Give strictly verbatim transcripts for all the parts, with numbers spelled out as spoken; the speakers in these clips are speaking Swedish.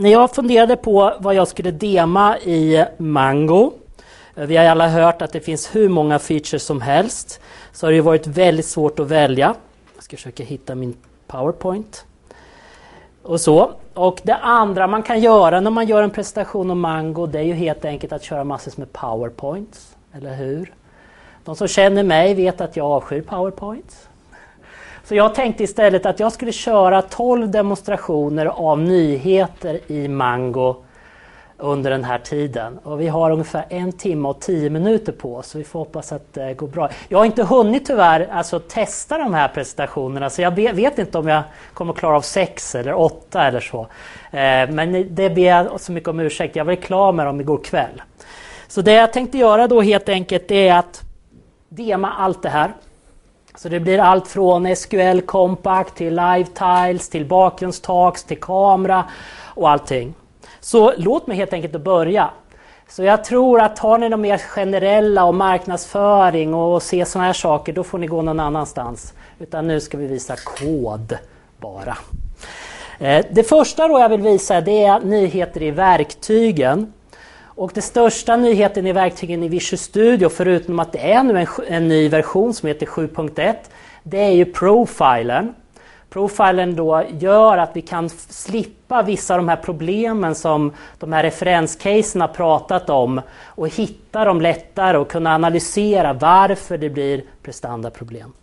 när jag funderade på vad jag skulle dema i Mango, vi har alla hört att det finns hur många features som helst, så har det varit väldigt svårt att välja. Jag ska försöka hitta min PowerPoint. Och så. Och det andra man kan göra när man gör en presentation om Mango, det är ju helt enkelt att köra massor med PowerPoints, eller hur? De som känner mig vet att jag avskyr PowerPoints. Så jag tänkte istället att jag skulle köra tolv demonstrationer av nyheter i Mango under den här tiden. Och vi har ungefär en timme och tio minuter på oss, så vi får hoppas att det går bra. Jag har inte hunnit tyvärr alltså, testa de här presentationerna, så jag vet inte om jag kommer klara av sex eller åtta eller så. Men det ber jag så mycket om ursäkt. Jag var klar med dem igår kväll. Så det jag tänkte göra då helt enkelt är att dema allt det här. Så det blir allt från S Q L Compact till Live Tiles, till bakgrundstalks, till kamera och allting. Så låt mig helt enkelt börja. Så jag tror att har ni de mer generella och marknadsföring och se sådana här saker, då får ni gå någon annanstans. Utan nu ska vi visa kod bara. Det första då jag vill visa, det är nyheter i verktygen. Och det största nyheten i verktygen i Visual Studio, förutom att det är nu en, en ny version som heter sju punkt ett, det är ju profilen. Profilen då gör att vi kan slippa vissa av de här problemen som de här referenscasen har pratat om och hitta dem lättare och kunna analysera varför det blir prestandaproblem.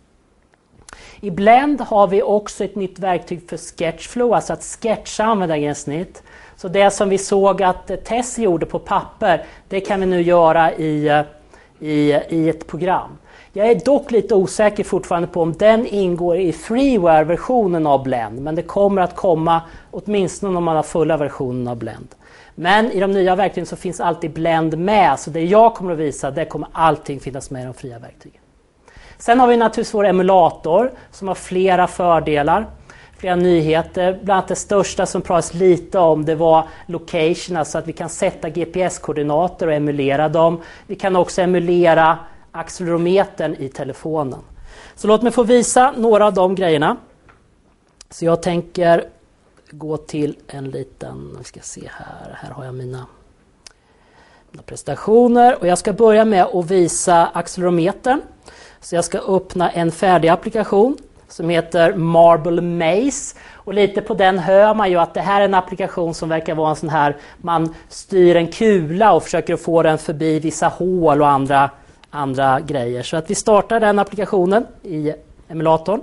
I Blend har vi också ett nytt verktyg för Sketchflow, alltså att sketcha användargränssnitt. Så det som vi såg att Tess gjorde på papper, det kan vi nu göra i, i, i ett program. Jag är dock lite osäker fortfarande på om den ingår i freeware-versionen av Blend. Men det kommer att komma åtminstone om man har fulla versionen av Blend. Men i de nya verktygen så finns alltid Blend med. Så det jag kommer att visa, det kommer allting finnas med i de fria verktygen. Sen har vi naturligtvis vår emulator som har flera fördelar. Flera nyheter. Bland annat det största som pratas lite om, det var location. Alltså att vi kan sätta G P S-koordinater och emulera dem. Vi kan också emulera accelerometern i telefonen. Så låt mig få visa några av de grejerna. Så jag tänker gå till en liten, vi ska se här, här har jag mina, mina presentationer. Och jag ska börja med att visa accelerometern. Så jag ska öppna en färdig applikation som heter Marble Maze. Och lite på den hör man ju att det här är en applikation som verkar vara en sån här, man styr en kula och försöker få den förbi vissa hål och andra andra grejer. Så att vi startar den applikationen i emulatorn.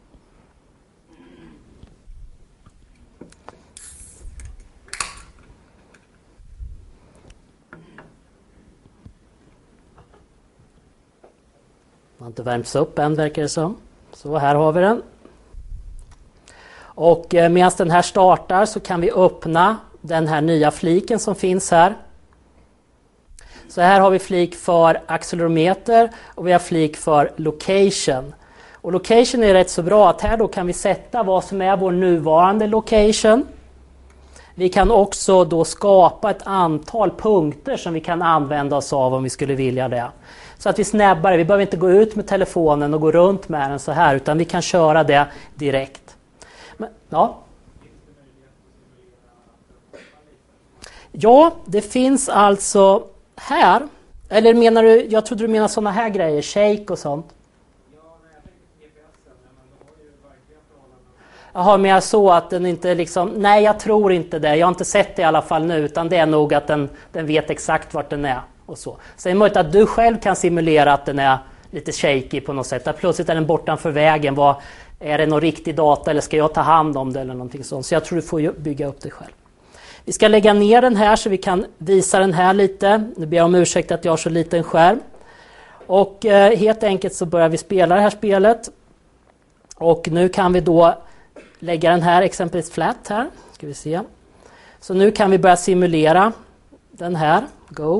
Den har inte värmts upp än, verkar det som. Så här har vi den. Och eh, medan den här startar så kan vi öppna den här nya fliken som finns här. Så här har vi flik för accelerometer och vi har flik för location. Och location är rätt så bra att här då kan vi sätta vad som är vår nuvarande location. Vi kan också då skapa ett antal punkter som vi kan använda oss av om vi skulle vilja det. Så att vi snabbare, vi behöver inte gå ut med telefonen och gå runt med den så här, utan vi kan köra det direkt. Men, ja. Ja, det finns alltså här, eller menar du, jag trodde du menar sådana här grejer, shake och sånt. Ja, nej, jag tänkte på G P S, men de har ju verkliga förhållanden. Jaha, men jag såg att den inte liksom, nej jag tror inte det, jag har inte sett det i alla fall nu, utan det är nog att den, den vet exakt vart den är och så. Så det är möjligt att du själv kan simulera att den är lite shaky på något sätt, att plötsligt är den bortanför vägen, vad, är det någon riktig data eller ska jag ta hand om det eller någonting sånt, så jag tror du får bygga upp det själv. Vi ska lägga ner den här så vi kan visa den här lite. Nu ber jag om ursäkt att jag har så liten skärm. Och eh, helt enkelt så börjar vi spela det här spelet. Och nu kan vi då lägga den här exempelvis flat här. Ska vi se. Så nu kan vi börja simulera den här. Go.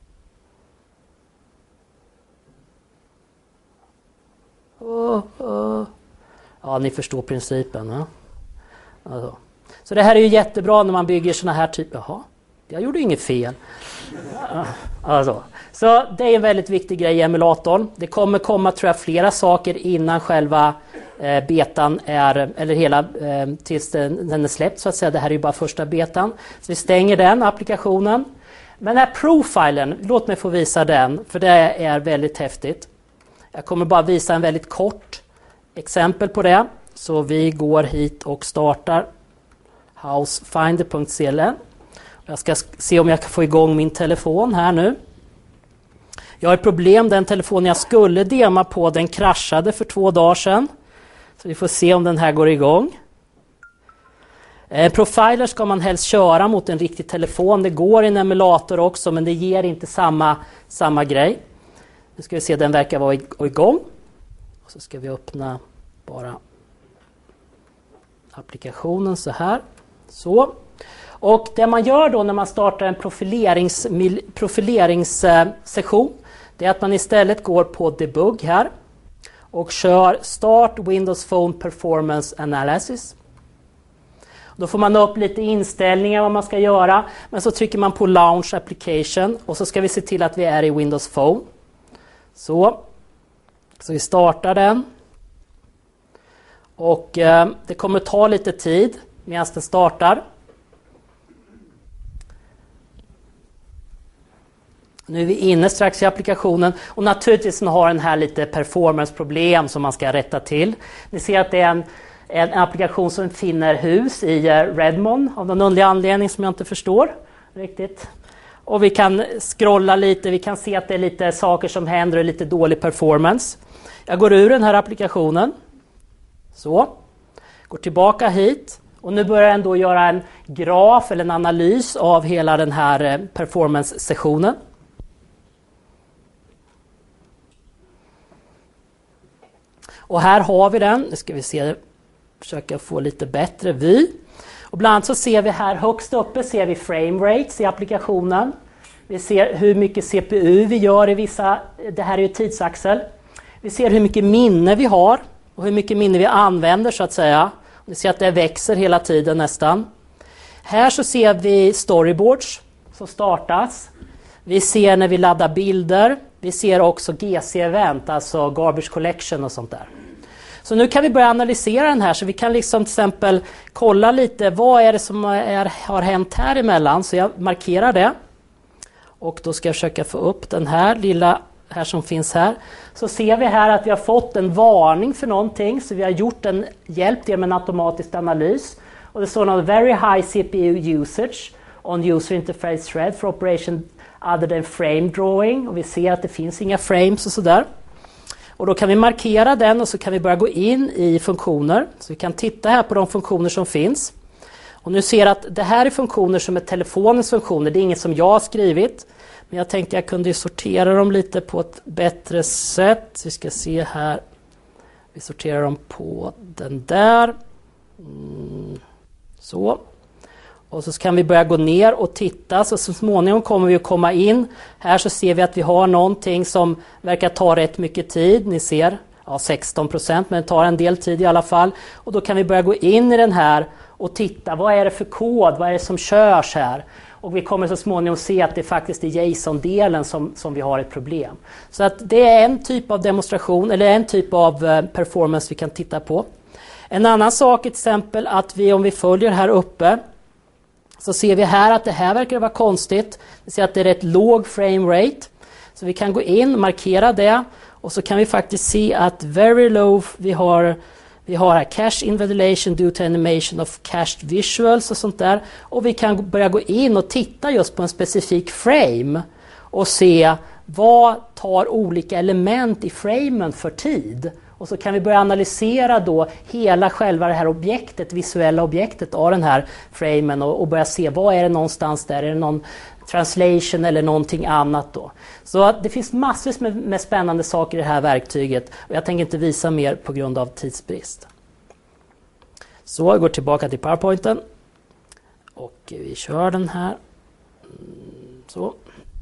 Oh, oh. Ja, ni förstår principen. Ja? Alltså. Så det här är ju jättebra när man bygger såna här typer. Jaha, jag gjorde inget fel. Alltså. Så det är en väldigt viktig grej i emulatorn. Det kommer komma tror jag flera saker innan själva eh, betan är, eller hela eh, tills den, den är släppt så att säga. Det här är ju bara första betan. Så vi stänger den applikationen. Men den här profilen, låt mig få visa den, för det är väldigt häftigt. Jag kommer bara visa en väldigt kort exempel på det. Så vi går hit och startar housefinder punkt c l n. Jag ska se om jag kan få igång min telefon här nu. Jag har ett problem, den telefon jag skulle dema på, den kraschade för två dagar sedan. Så vi får se om den här går igång. Eh, profiler ska man helst köra mot en riktig telefon. Det går i en emulator också, men det ger inte samma, samma grej. Nu ska vi se, den verkar vara igång. Och så ska vi öppna bara applikationen så här. Så. Och det man gör då när man startar en profilerings, profileringssession, det är att man istället går på debug här och kör Start Windows Phone Performance Analysis. Då får man upp lite inställningar vad man ska göra, men så trycker man på Launch Application och så ska vi se till att vi är i Windows Phone. Så, så vi startar den. Och eh, det kommer ta lite tid medan den startar. Nu är vi inne strax i applikationen och naturligtvis har den här lite performance-problem som man ska rätta till. Ni ser att det är en, en applikation som finner hus i Redmond av någon underlig anledning som jag inte förstår riktigt. Och vi kan scrolla lite, vi kan se att det är lite saker som händer och lite dålig performance. Jag går ur den här applikationen. Så, går tillbaka hit och nu börjar den då göra en graf eller en analys av hela den här performance-sessionen. Och här har vi den, nu ska vi se, försöka få lite bättre vy. Och bland annat så ser vi här högst uppe ser vi frame rates i applikationen. Vi ser hur mycket C P U vi gör i vissa, det här är ju tidsaxel. Vi ser hur mycket minne vi har och hur mycket minne vi använder så att säga. Vi ser att det växer hela tiden nästan. Här så ser vi storyboards som startas. Vi ser när vi laddar bilder. Vi ser också G C-event, alltså garbage collection och sånt där. Så nu kan vi börja analysera den här så vi kan liksom till exempel kolla lite vad är det som är, har hänt här emellan. Så jag markerar det. Och då ska jag försöka få upp den här lilla här som finns här. Så ser vi här att vi har fått en varning för någonting. Så vi har gjort en hjälp till med en automatisk analys. Och det står något very high C P U usage on user interface thread for operation other than frame drawing. Och vi ser att det finns inga frames och sådär. Och då kan vi markera den och så kan vi börja gå in i funktioner. Så vi kan titta här på de funktioner som finns. Och nu ser att det här är funktioner som är telefonens funktioner. Det är inget som jag har skrivit. Men jag tänkte jag kunde sortera dem lite på ett bättre sätt. Vi ska se här. Vi sorterar dem på den där. Mm, så. Och så kan vi börja gå ner och titta. Så, så småningom kommer vi att komma in. Här så ser vi att vi har någonting som verkar ta rätt mycket tid. Ni ser ja, sexton procent, men det tar en del tid i alla fall. Och då kan vi börja gå in i den här och titta. Vad är det för kod? Vad är det som körs här? Och vi kommer så småningom se att det faktiskt är JSON-delen som, som vi har ett problem. Så att det är en typ av demonstration eller en typ av performance vi kan titta på. En annan sak till exempel att vi om vi följer här uppe så ser vi här att det här verkar vara konstigt. Vi ser att det är rätt låg frame rate. Så vi kan gå in och markera det. Och så kan vi faktiskt se att very low, vi har, vi har här cache invalidation due to animation of cached visuals och sånt där. Och vi kan börja gå in och titta just på en specifik frame. Och se vad tar olika element i framen för tid. Och så kan vi börja analysera då hela själva det här objektet, visuella objektet av den här framen och, och börja se vad är det någonstans där, är det någon translation eller någonting annat då. Så det finns massvis med, med spännande saker i det här verktyget och jag tänker inte visa mer på grund av tidsbrist. Så jag går tillbaka till PowerPointen och vi kör den här. Så.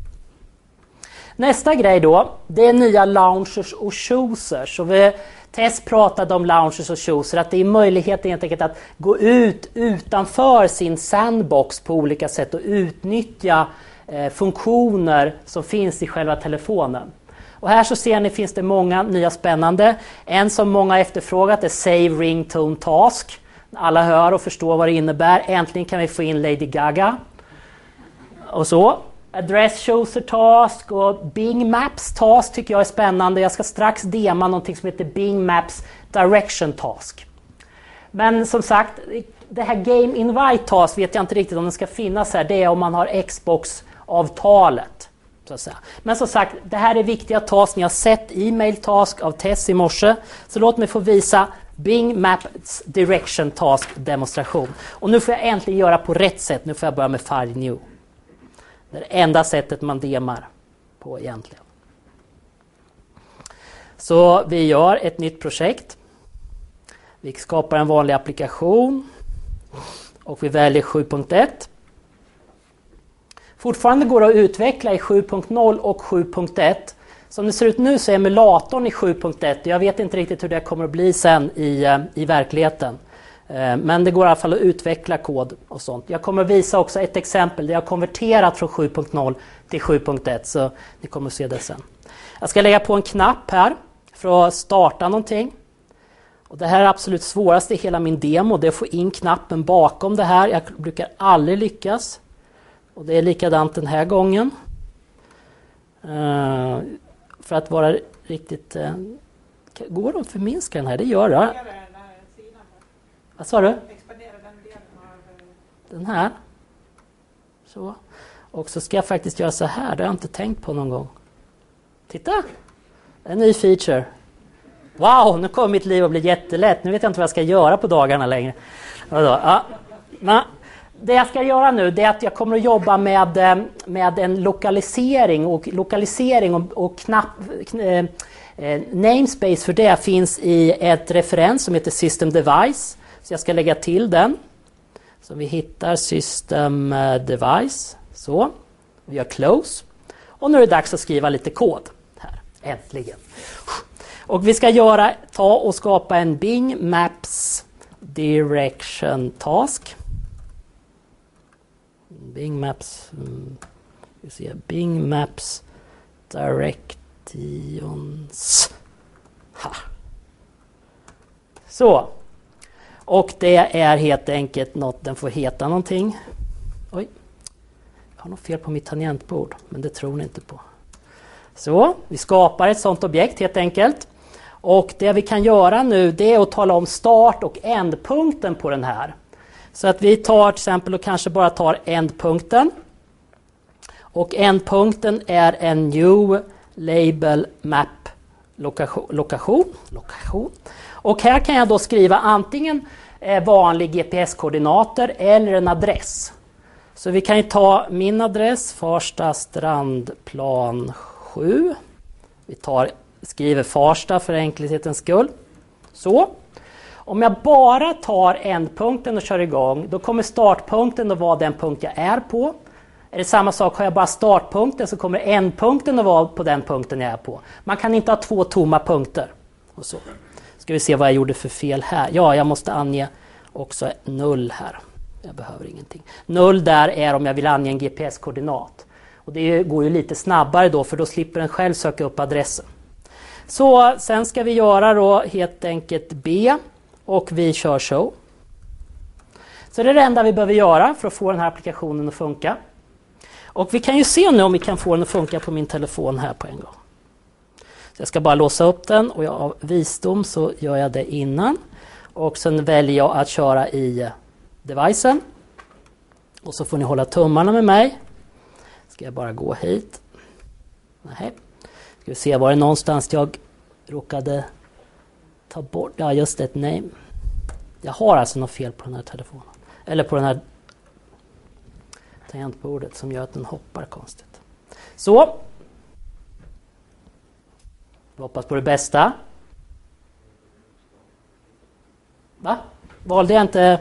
Nästa grej då, det är nya launchers och choosers. Så vi Tess pratade om launchers och choosers, att det är möjlighet helt enkelt att gå ut utanför sin sandbox på olika sätt och utnyttja eh, funktioner som finns i själva telefonen. Och här så ser ni finns det många nya spännande. En som många har efterfrågat är Save Ringtone Task. Alla hör och förstår vad det innebär. Äntligen kan vi få in Lady Gaga. Och så. Address Chooser Task och Bing Maps Task tycker jag är spännande. Jag ska strax dema någonting som heter Bing Maps Direction Task. Men som sagt, det här Game Invite Task vet jag inte riktigt om den ska finnas här. Det är om man har Xbox-avtalet. Så att säga. Men som sagt, det här är viktiga task. Ni har sett e-mail task av Tess i morse. Så låt mig få visa Bing Maps Direction Task demonstration. Och nu får jag äntligen göra på rätt sätt. Nu får jag börja med File New. Det är det enda sättet man demar på egentligen. Så vi gör ett nytt projekt. Vi skapar en vanlig applikation. Och vi väljer sju punkt ett. Fortfarande går det att utveckla i sju punkt noll och sju punkt ett. Som det ser ut nu så är emulatorn i sju punkt ett. Jag vet inte riktigt hur det kommer att bli sen i, i verkligheten. Men det går i alla fall att utveckla kod och sånt. Jag kommer att visa också ett exempel där jag har konverterat från sju punkt noll till sju punkt ett. Så ni kommer att se det sen. Jag ska lägga på en knapp här för att starta någonting. Och det här är absolut svåraste i hela min demo. Det är att få in knappen bakom det här. Jag brukar aldrig lyckas. Och det är likadant den här gången. Uh, för att vara riktigt... Uh, går det att förminska den här? Det gör det. Vad sa du? Den här. Så. Och så ska jag faktiskt göra så här. Det har jag inte tänkt på någon gång. Titta! En ny feature. Wow, nu kommer mitt liv att bli jättelätt. Nu vet jag inte vad jag ska göra på dagarna längre. Ja, na. Det jag ska göra nu det är att jag kommer att jobba med, med en lokalisering och lokalisering och, och knapp, eh, namespace för det finns i ett referens som heter System Device. Så jag ska lägga till den. Så vi hittar System Device. Så. Vi gör close. Och nu är det dags att skriva lite kod här. Äntligen. Och vi ska göra, ta och skapa en Bing Maps Direction Task. Bing Maps um, vi ser Bing Maps Directions. Ha. Så. Och det är helt enkelt något, den får heta någonting. Oj. Jag har nog fel på mitt tangentbord, men det tror ni inte på. Så, vi skapar ett sådant objekt helt enkelt. Och det vi kan göra nu det är att tala om start- och ändpunkten på den här. Så att vi tar till exempel och kanske bara tar ändpunkten. Och ändpunkten är en new label map lokation. lokation, lokation. Och här kan jag då skriva antingen vanlig G P S-koordinater eller en adress. Så vi kan ju ta min adress, Farsta strandplan sju. Vi tar, skriver Farsta för enkelhetens skull. Så. Om jag bara tar ändpunkten och kör igång, då kommer startpunkten att vara den punkt jag är på. Är det samma sak, har jag bara startpunkten så kommer ändpunkten att vara på den punkten jag är på. Man kan inte ha två tomma punkter. Och så. Ska vi se vad jag gjorde för fel här. Ja, jag måste ange också null här. Jag behöver ingenting. Null där är om jag vill ange en G P S-koordinat. Och det går ju lite snabbare då, för då slipper den själv söka upp adressen. Så sen ska vi göra då helt enkelt B och vi kör show. Så det är det enda vi behöver göra för att få den här applikationen att funka. Och vi kan ju se nu om vi kan få den att funka på min telefon här på en gång. Så jag ska bara låsa upp den och jag, av visdom så gör jag det innan. Och sen väljer jag att köra i devicen. Och så får ni hålla tummarna med mig. Ska jag bara gå hit. Nej. Ska vi se var det någonstans jag råkade ta bort. Ja, just ett name. Jag har alltså något fel på den här telefonen. Eller på den här tangentbordet som gör att den hoppar konstigt. Så. Vi hoppas på det bästa. Va? Valde jag inte...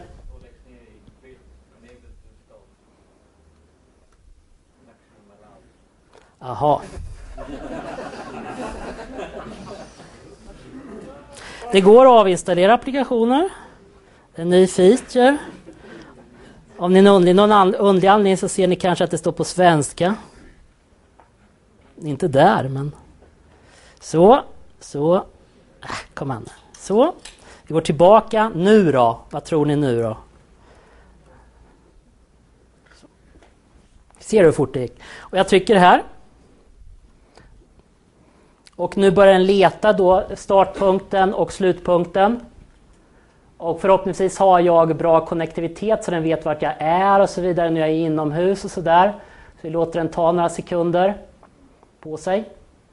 Aha. Det går att avinstallera applikationer. En ny feature. Om ni är någon, någon underlig anledning så ser ni kanske att det står på svenska. Inte där, men... Så, så. Äh, kom an. Så. Vi går tillbaka. Nu då? Vad tror ni nu då? Så. Ser du hur fort det gick? Och jag trycker här. Och nu börjar den leta då startpunkten och slutpunkten. Och förhoppningsvis har jag bra konnektivitet så den vet vart jag är och så vidare när jag är inomhus och sådär. Så vi låter den ta några sekunder på sig.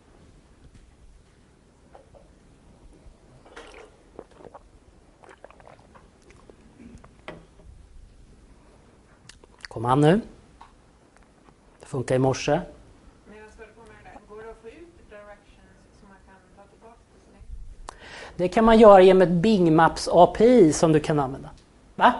Kom an nu. Det funkar i morse. Medan du på med det, går det att få ut directions som man kan ta tillbaka till sin? Det kan man göra genom ett Bing Maps A P I som du kan använda. Va?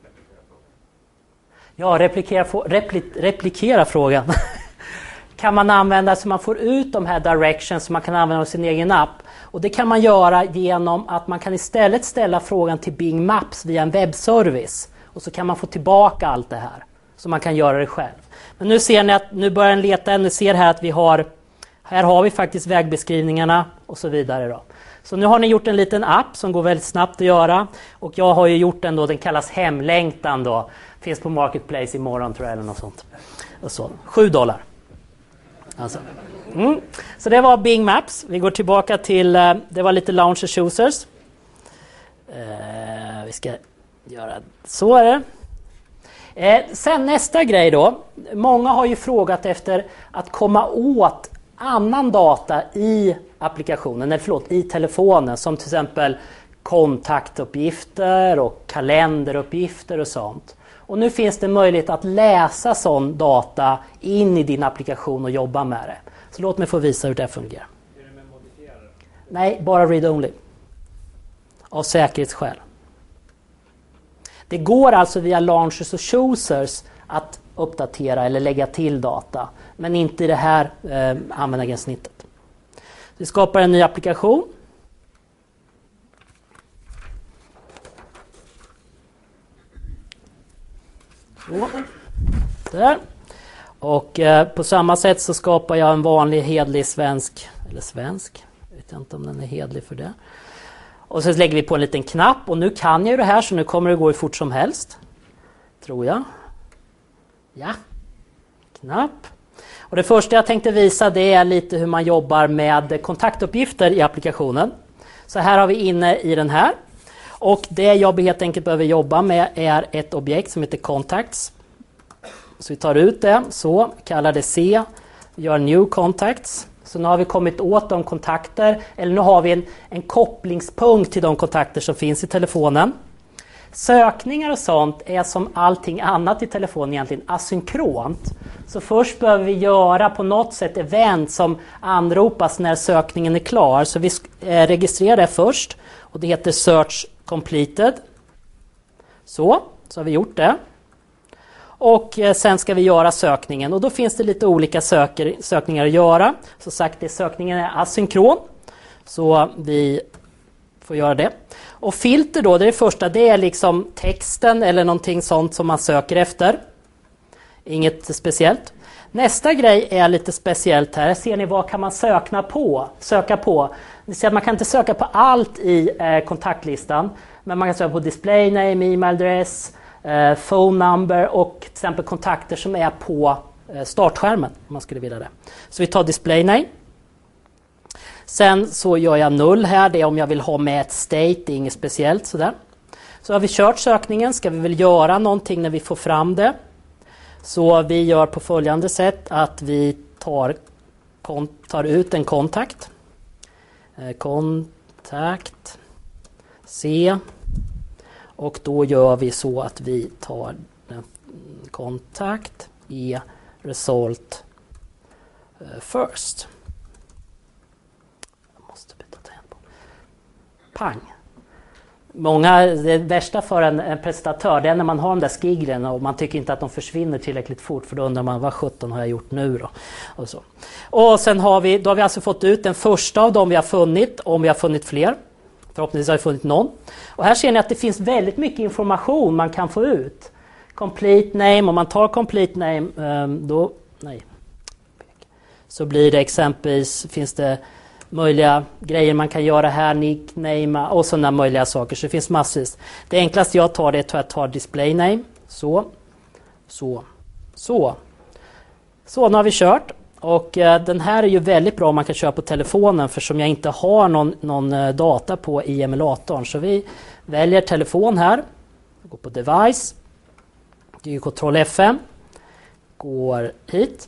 Ja, replikera, repli, replikera frågan. Kan man använda så man får ut de här directions som man kan använda i sin egen app. Och det kan man göra genom att man kan istället ställa frågan till Bing Maps via en webbservice. Och så kan man få tillbaka allt det här. Så man kan göra det själv. Men nu ser ni att nu börjar den leta. Ni ser här att vi har, här har vi faktiskt vägbeskrivningarna och så vidare då. Så nu har ni gjort en liten app som går väldigt snabbt att göra. Och jag har ju gjort den då, den kallas Hemlängtan då. Finns på Marketplace imorgon tror jag eller något sånt. Och så. Sju dollar. Alltså. Mm. Så det var Bing Maps. Vi går tillbaka till, det var lite launcher choosers. Uh, vi ska göra så är det. Eh, sen nästa grej då. Många har ju frågat efter att komma åt annan data i applikationen, eller förlåt, i telefonen. Som till exempel kontaktuppgifter och kalenderuppgifter och sånt. Och nu finns det möjlighet att läsa sån data in i din applikation och jobba med det. Så låt mig få visa hur det fungerar. Är det med modifierare? Nej, bara read-only. Av säkerhetsskäl. Det går alltså via launchers och choosers att uppdatera eller lägga till data. Men inte i det här eh, användargränssnittet. Vi skapar en ny applikation. Så. Där. Och eh, på samma sätt så skapar jag en vanlig hedlig svensk, eller svensk, jag vet inte om den är hedlig för det. Och så lägger vi på en liten knapp och nu kan jag ju det här så nu kommer det gå hur fort som helst. Tror jag. Ja. Knapp. Och det första jag tänkte visa det är lite hur man jobbar med kontaktuppgifter i applikationen. Så här har vi inne i den här. Och det jag helt enkelt behöver jobba med är ett objekt som heter contacts. Så vi tar ut det, så kallar det C, gör new contacts. Så nu har vi kommit åt de kontakter, eller nu har vi en, en kopplingspunkt till de kontakter som finns i telefonen. Sökningar och sånt är som allting annat i telefonen egentligen asynkront. Så först behöver vi göra på något sätt event som anropas när sökningen är klar. Så vi registrerar det först och det heter search completed. Så, så har vi gjort det. Och sen ska vi göra sökningen och då finns det lite olika söker, sökningar att göra. Så sagt, det, sökningen är asynkron. Så vi får göra det. Och filter då, det, är det första, det är liksom texten eller någonting sånt som man söker efter. Inget speciellt. Nästa grej är lite speciellt här. Ser ni vad kan man söka på? Söka på. Ni ser att man kan inte söka på allt i eh, kontaktlistan. Men man kan söka på display name, email address, eh, phone number och till exempel kontakter som är på eh, startskärmen. Om man skulle vilja det. Så vi tar display name. Sen så gör jag null här. Det är om jag vill ha med ett state. Det är inget speciellt sådär. Så har vi kört sökningen. Ska vi väl göra någonting när vi får fram det. Så vi gör på följande sätt att vi tar, tar ut en kontakt. Eh, kontakt. C. Och då gör vi så att vi tar en kontakt i result eh, first. Jag måste byta tempo. Pang. Många, det värsta för en, en presentatör det är när man har de där skiglen och man tycker inte att de försvinner tillräckligt fort för då undrar man vad sjutton har jag gjort nu då. Och, så. Och sen har vi, då har vi alltså fått ut den första av dem vi har funnit, om vi har funnit fler. Förhoppningsvis har vi funnit någon. Och här ser ni att det finns väldigt mycket information man kan få ut. Complete name, om man tar complete name då, nej. Så blir det exempelvis, finns det möjliga grejer man kan göra här, nickname och sådana möjliga saker. Så det finns massvis. Det enklaste jag tar det är att ta display name. Så, så, så. Så, nu har vi kört. Och eh, den här är ju väldigt bra om man kan köra på telefonen, för som jag inte har någon, någon eh, data på i emulatorn. Så vi väljer telefon här. Går på device. Det är ju kontroll F fem. Går hit.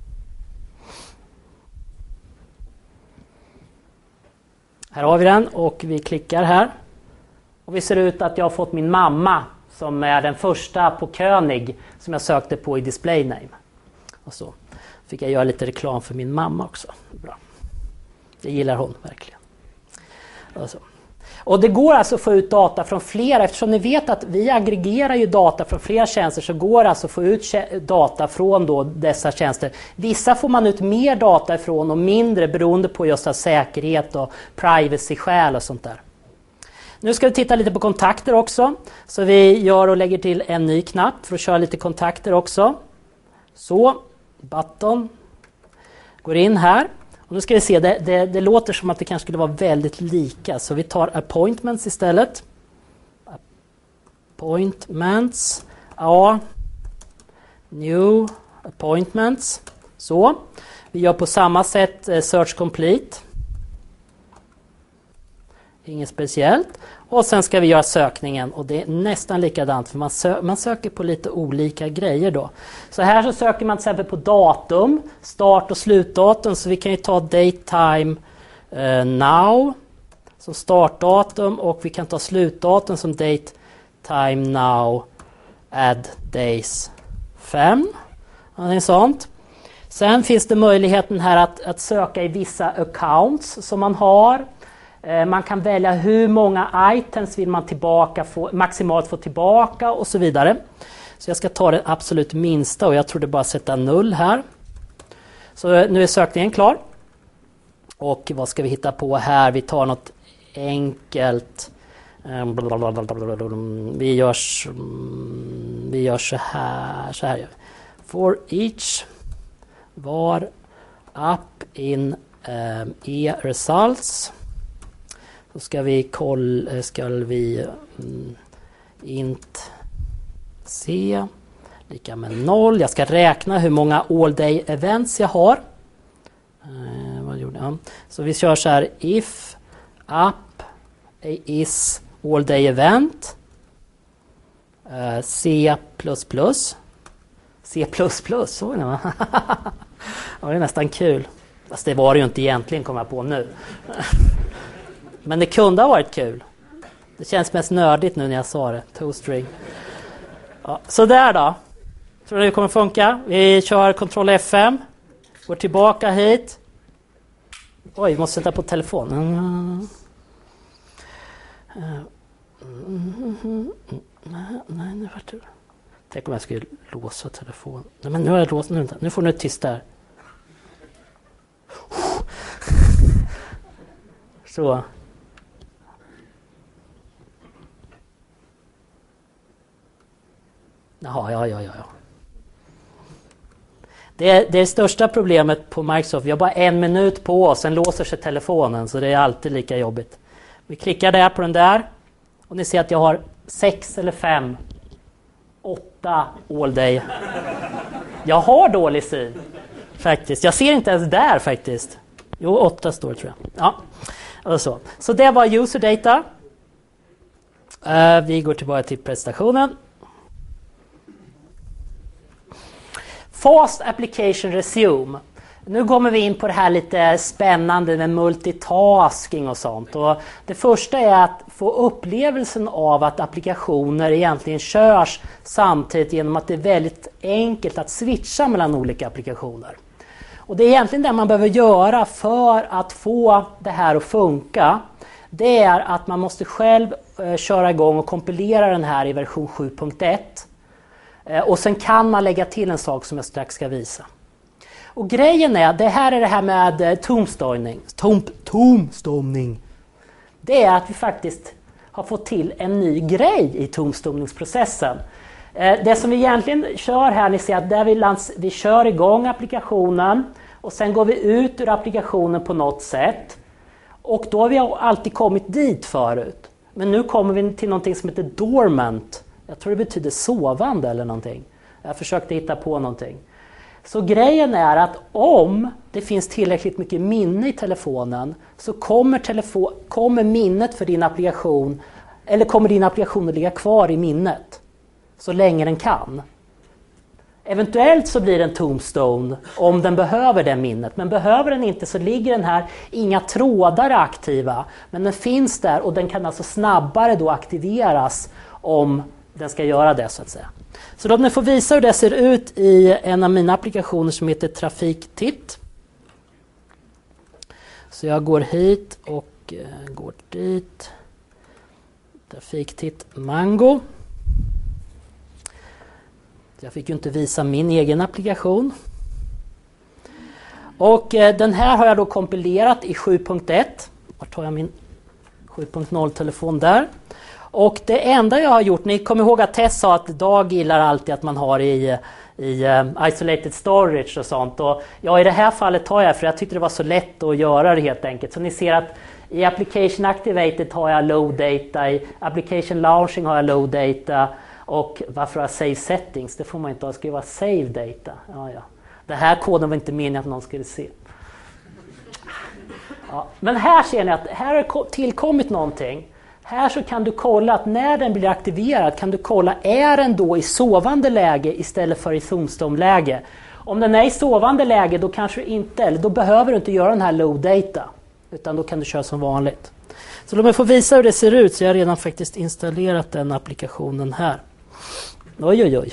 Här har vi den och vi klickar här. Och vi ser ut att jag har fått min mamma som är den första på König som jag sökte på i display name. Och så fick jag göra lite reklam för min mamma också. Bra. Det gillar hon verkligen. Och, så. Och det går alltså att få ut data från flera, eftersom ni vet att vi aggregerar ju data från flera tjänster, så går det alltså att få ut data från då dessa tjänster. Vissa får man ut mer data ifrån och mindre beroende på just av säkerhet och privacy-skäl och sånt där. Nu ska vi titta lite på kontakter också. Så vi gör och lägger till en ny knapp för att köra lite kontakter också. Så, button. Går in här. Och nu ska vi se, det, det, det låter som att det kanske skulle vara väldigt lika. Så vi tar appointments istället. Appointments. Ja. New appointments. Så. Vi gör på samma sätt eh, search complete. Inget speciellt. Och sen ska vi göra sökningen, och det är nästan likadant, för man, sö- man söker på lite olika grejer då. Så här så söker man till exempel på datum, start- och slutdatum, så vi kan ju ta date time uh, now som startdatum, och vi kan ta slutdatum som date time now add days fem. Någonting sånt. Sen finns det möjligheten här att, att söka i vissa accounts som man har. Man kan välja hur många items vill man tillbaka få, maximalt få tillbaka och så vidare. Så jag ska ta det absolut minsta, och jag tror det bara sätta noll här. Så nu är sökningen klar. Och vad ska vi hitta på här? Vi tar något enkelt. Vi gör, vi gör så här. Så här gör vi. For each var up in um, e results. Så ska vi kolla, ska vi mm, int c lika med noll. Jag ska räkna hur många all day events jag har. Eh, vad gjorde jag? Så vi kör så här: if up is all day event eh, c plus plus c plus plus. Så är det, ja, det är nästan kul. Fast det var det ju inte egentligen, kommer jag på nu. Men det kunde ha varit kul. Det känns mest nördigt nu när jag sa det. Toastring. Ja, så där då. Tror du det kommer funka? Vi kör kontroll F fem. Går tillbaka hit. Oj, vi måste sätta på telefonen. Nej, nu vart det. Tänk om jag skulle låsa telefonen. Nej, men nu har jag låst. Nu, nu får du tyst där. Så. Jaha, ja, ja, ja. Det är det största problemet på Microsoft. Vi har bara en minut på oss, sen låser sig telefonen, så det är alltid lika jobbigt. Vi klickar där på den där, och ni ser att jag har sex eller fem, åtta all day. Jag har dålig syn, faktiskt. Jag ser inte ens där faktiskt. Jo, åtta står det, tror jag. Ja, och så. Så det var user data. Uh, vi går tillbaka till presentationen. Fast application resume. Nu kommer vi in på det här lite spännande med multitasking och sånt. Och det första är att få upplevelsen av att applikationer egentligen körs samtidigt, genom att det är väldigt enkelt att switcha mellan olika applikationer. Och det är egentligen det man behöver göra för att få det här att funka. Det är att man måste själv eh, köra igång och kompilera den här i version sju punkt ett. Och sen kan man lägga till en sak som jag strax ska visa. Och grejen är, det här är det här med tomstormning. Tom, tomstormning. Det är att vi faktiskt har fått till en ny grej i tomstormningsprocessen. Det som vi egentligen kör här, ni ser att där vi, lands, vi kör igång applikationen. Och sen går vi ut ur applikationen på något sätt. Och då har vi alltid kommit dit förut. Men nu kommer vi till någonting som heter dormant. Jag tror det betyder sovande eller någonting. Jag försökte hitta på någonting. Så grejen är att om det finns tillräckligt mycket minne i telefonen så kommer, telefon, kommer minnet för din applikation, eller kommer din applikation att ligga kvar i minnet så länge den kan. Eventuellt så blir det en tombstone om den behöver det minnet, men behöver den inte så ligger den här, inga trådar aktiva, men den finns där och den kan alltså snabbare då aktiveras om den ska göra det så att säga. Så låt mig få visa hur det ser ut i en av mina applikationer som heter Trafiktitt. Så jag går hit och eh, går dit. Trafiktitt Mango. Jag fick ju inte visa min egen applikation. Och eh, den här har jag då kompilerat i sju punkt ett. Var tar jag min sju punkt noll-telefon där? Och det enda jag har gjort, ni kommer ihåg att Tess sa att Dag gillar alltid att man har i, i uh, isolated storage och sånt. Och ja, i det här fallet tar jag för jag tyckte det var så lätt att göra det helt enkelt. Så ni ser att i application activated har jag low data, i application launching har jag low data. Och varför har jag save settings? Det får man inte ha, det ska ju vara save data. Ja, ja. Det här koden var inte meningen att någon skulle se. Ja, men här ser ni att här har tillkommit någonting. Här så kan du kolla att när den blir aktiverad kan du kolla, är den då i sovande läge istället för i tombstone-läge. Om den är i sovande läge då kanske du inte, eller då behöver du inte göra den här low data, utan då kan du köra som vanligt. Så låt mig få visa hur det ser ut, så jag har redan faktiskt installerat den applikationen här. Oj oj oj.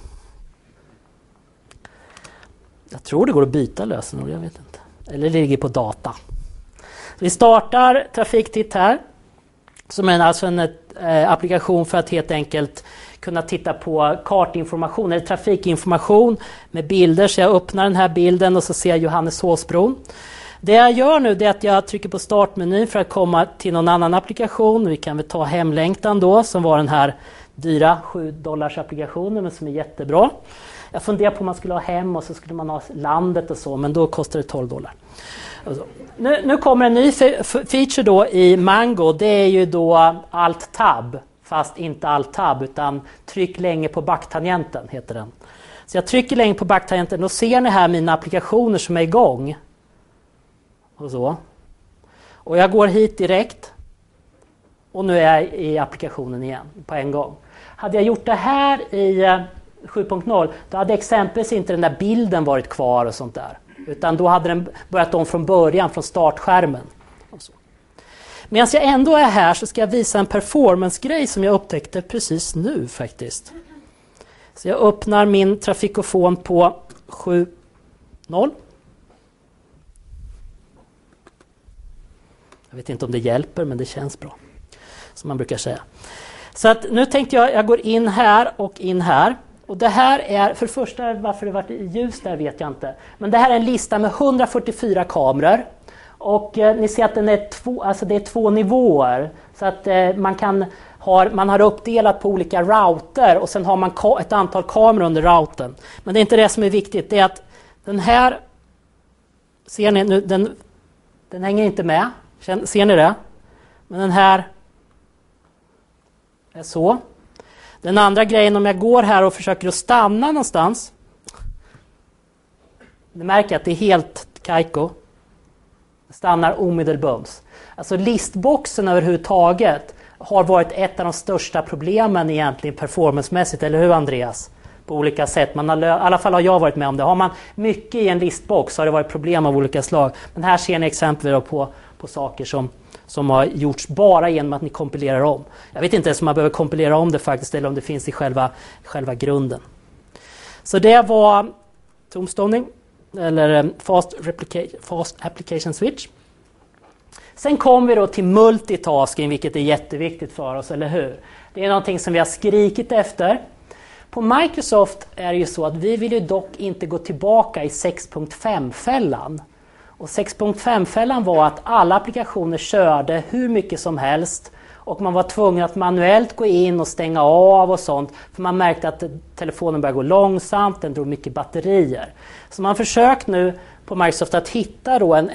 Jag tror det går att byta lösenord, jag vet inte. Eller det ligger på data. Så vi startar Trafiktitt här. Som är alltså en eh, applikation för att helt enkelt kunna titta på kartinformation eller trafikinformation med bilder. Så jag öppnar den här bilden och så ser jag Johanneshåsbron. Det jag gör nu är att jag trycker på startmenyn för att komma till någon annan applikation. Vi kan väl ta Hemlängtan då, som var den här dyra sju dollars applikationen men som är jättebra. Jag funderar på om man skulle ha hem och så skulle man ha landet och så, men då kostar det tolv dollar. Nu, nu kommer en ny feature då i Mango. Det är ju då Alt-Tab, fast inte Alt-Tab utan tryck länge på backtangenten heter den. Så jag trycker länge på backtangenten, då ser ni här mina applikationer som är igång. Och så. Och jag går hit direkt. Och nu är jag i applikationen igen på en gång. Hade jag gjort det här i sju punkt noll då hade exempelvis inte den där bilden varit kvar och sånt där. Utan då hade den börjat om från början, från startskärmen. Medan jag ändå är här så ska jag visa en performance-grej som jag upptäckte precis nu faktiskt. Så jag öppnar min trafikofon på sju punkt noll. Jag vet inte om det hjälper, men det känns bra. Som man brukar säga. Så att nu tänkte jag, jag går in här och in här. Och det här är, för det första varför det varit ljus där vet jag inte. Men det här är en lista med hundrafyrtiofyra kameror. Och eh, ni ser att den är två, alltså det är två nivåer. Så att eh, man kan ha, man har uppdelat på olika router och sen har man ka- ett antal kameror under routern. Men det är inte det som är viktigt. Det är att den här, ser ni nu, den, den hänger inte med. Ser ni det? Men den här är så. Den andra grejen, om jag går här och försöker att stanna någonstans. Ni märker att det är helt kajko. Det stannar omedelbums. Alltså listboxen överhuvudtaget har varit ett av de största problemen egentligen performancemässigt. Eller hur Andreas? På olika sätt. Man har, I alla fall har jag varit med om det. Har man mycket i en listbox så har det varit problem av olika slag. Men här ser ni exempel på, på saker som... som har gjorts bara genom att ni kompilerar om. Jag vet inte ens om man behöver kompilera om det faktiskt eller om det finns i själva, själva grunden. Så det var tombstoning eller fast, replica- fast application switch. Sen kommer vi då till multitasking, vilket är jätteviktigt för oss, eller hur? Det är någonting som vi har skrikit efter. På Microsoft är det ju så att vi vill ju dock inte gå tillbaka i sex punkt fem-fällan. Och sex punkt fem-fällan var att alla applikationer körde hur mycket som helst och man var tvungen att manuellt gå in och stänga av och sånt för man märkte att telefonen började gå långsamt, den drog mycket batterier. Så man har försökt nu på Microsoft att hitta då en, en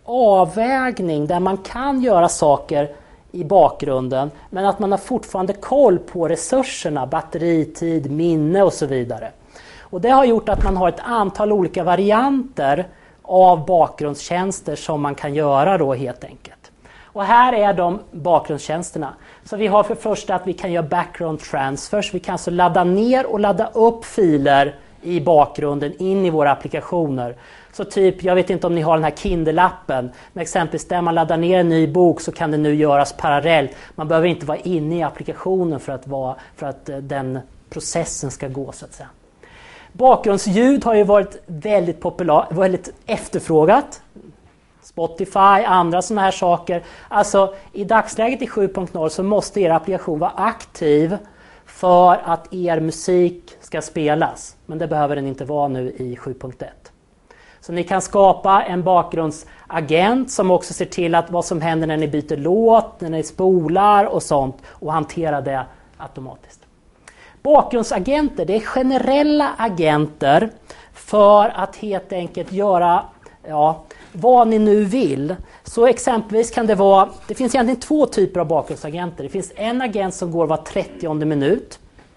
avvägning där man kan göra saker i bakgrunden, men att man har fortfarande koll på resurserna, batteritid, minne och så vidare. Och det har gjort att man har ett antal olika varianter av bakgrundstjänster som man kan göra då helt enkelt. Och här är de bakgrundstjänsterna. Så vi har för första att vi kan göra background transfers. Vi kan alltså ladda ner och ladda upp filer i bakgrunden in i våra applikationer. Så typ, jag vet inte om ni har den här Kindle-appen, men exempelvis där man laddar ner en ny bok så kan det nu göras parallellt. Man behöver inte vara inne i applikationen för att, vara, för att den processen ska gå så att säga. Bakgrundsljud har ju varit väldigt populärt, väldigt efterfrågat. Spotify, andra sådana här saker. Alltså i dagsläget i sju punkt noll så måste er applikation vara aktiv för att er musik ska spelas. Men det behöver den inte vara nu i sju punkt ett. Så ni kan skapa en bakgrundsagent som också ser till att vad som händer när ni byter låt, när ni spolar och sånt och hantera det automatiskt. Bakgrundsagenter, det är generella agenter för att helt enkelt göra ja, vad ni nu vill. Så exempelvis kan det vara, det finns egentligen två typer av bakgrundsagenter. Det finns en agent som går var trettionde minut.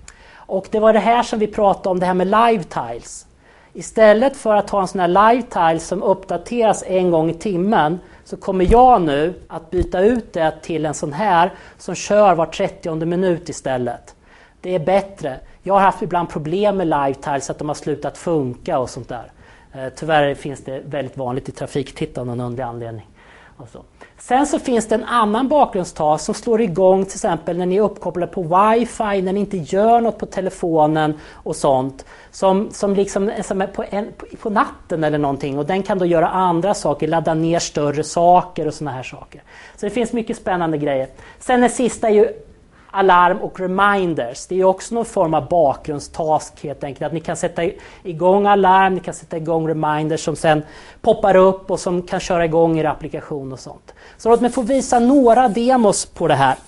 Och det var det här som vi pratade om, det här med live tiles. Istället för att ha en sån här live tile som uppdateras en gång i timmen så kommer jag nu att byta ut det till en sån här som kör var trettionde minut istället. Det är bättre. Jag har haft ibland problem med live tiles att de har slutat funka och sånt där. Eh, tyvärr finns det väldigt vanligt i trafiktitt av någon underlig anledning. Och så. Sen så finns det en annan bakgrundstas som slår igång till exempel när ni är uppkopplade på wifi, när ni inte gör något på telefonen och sånt. Som, som liksom som är på, en, på, på natten eller någonting, och den kan då göra andra saker, ladda ner större saker och såna här saker. Så det finns mycket spännande grejer. Sen det sista är ju alarm och reminders. Det är också någon form av bakgrundstask helt enkelt. Att ni kan sätta igång alarm, ni kan sätta igång reminders som sen poppar upp och som kan köra igång er applikation och sånt. Så låt mig få visa några demos på det här.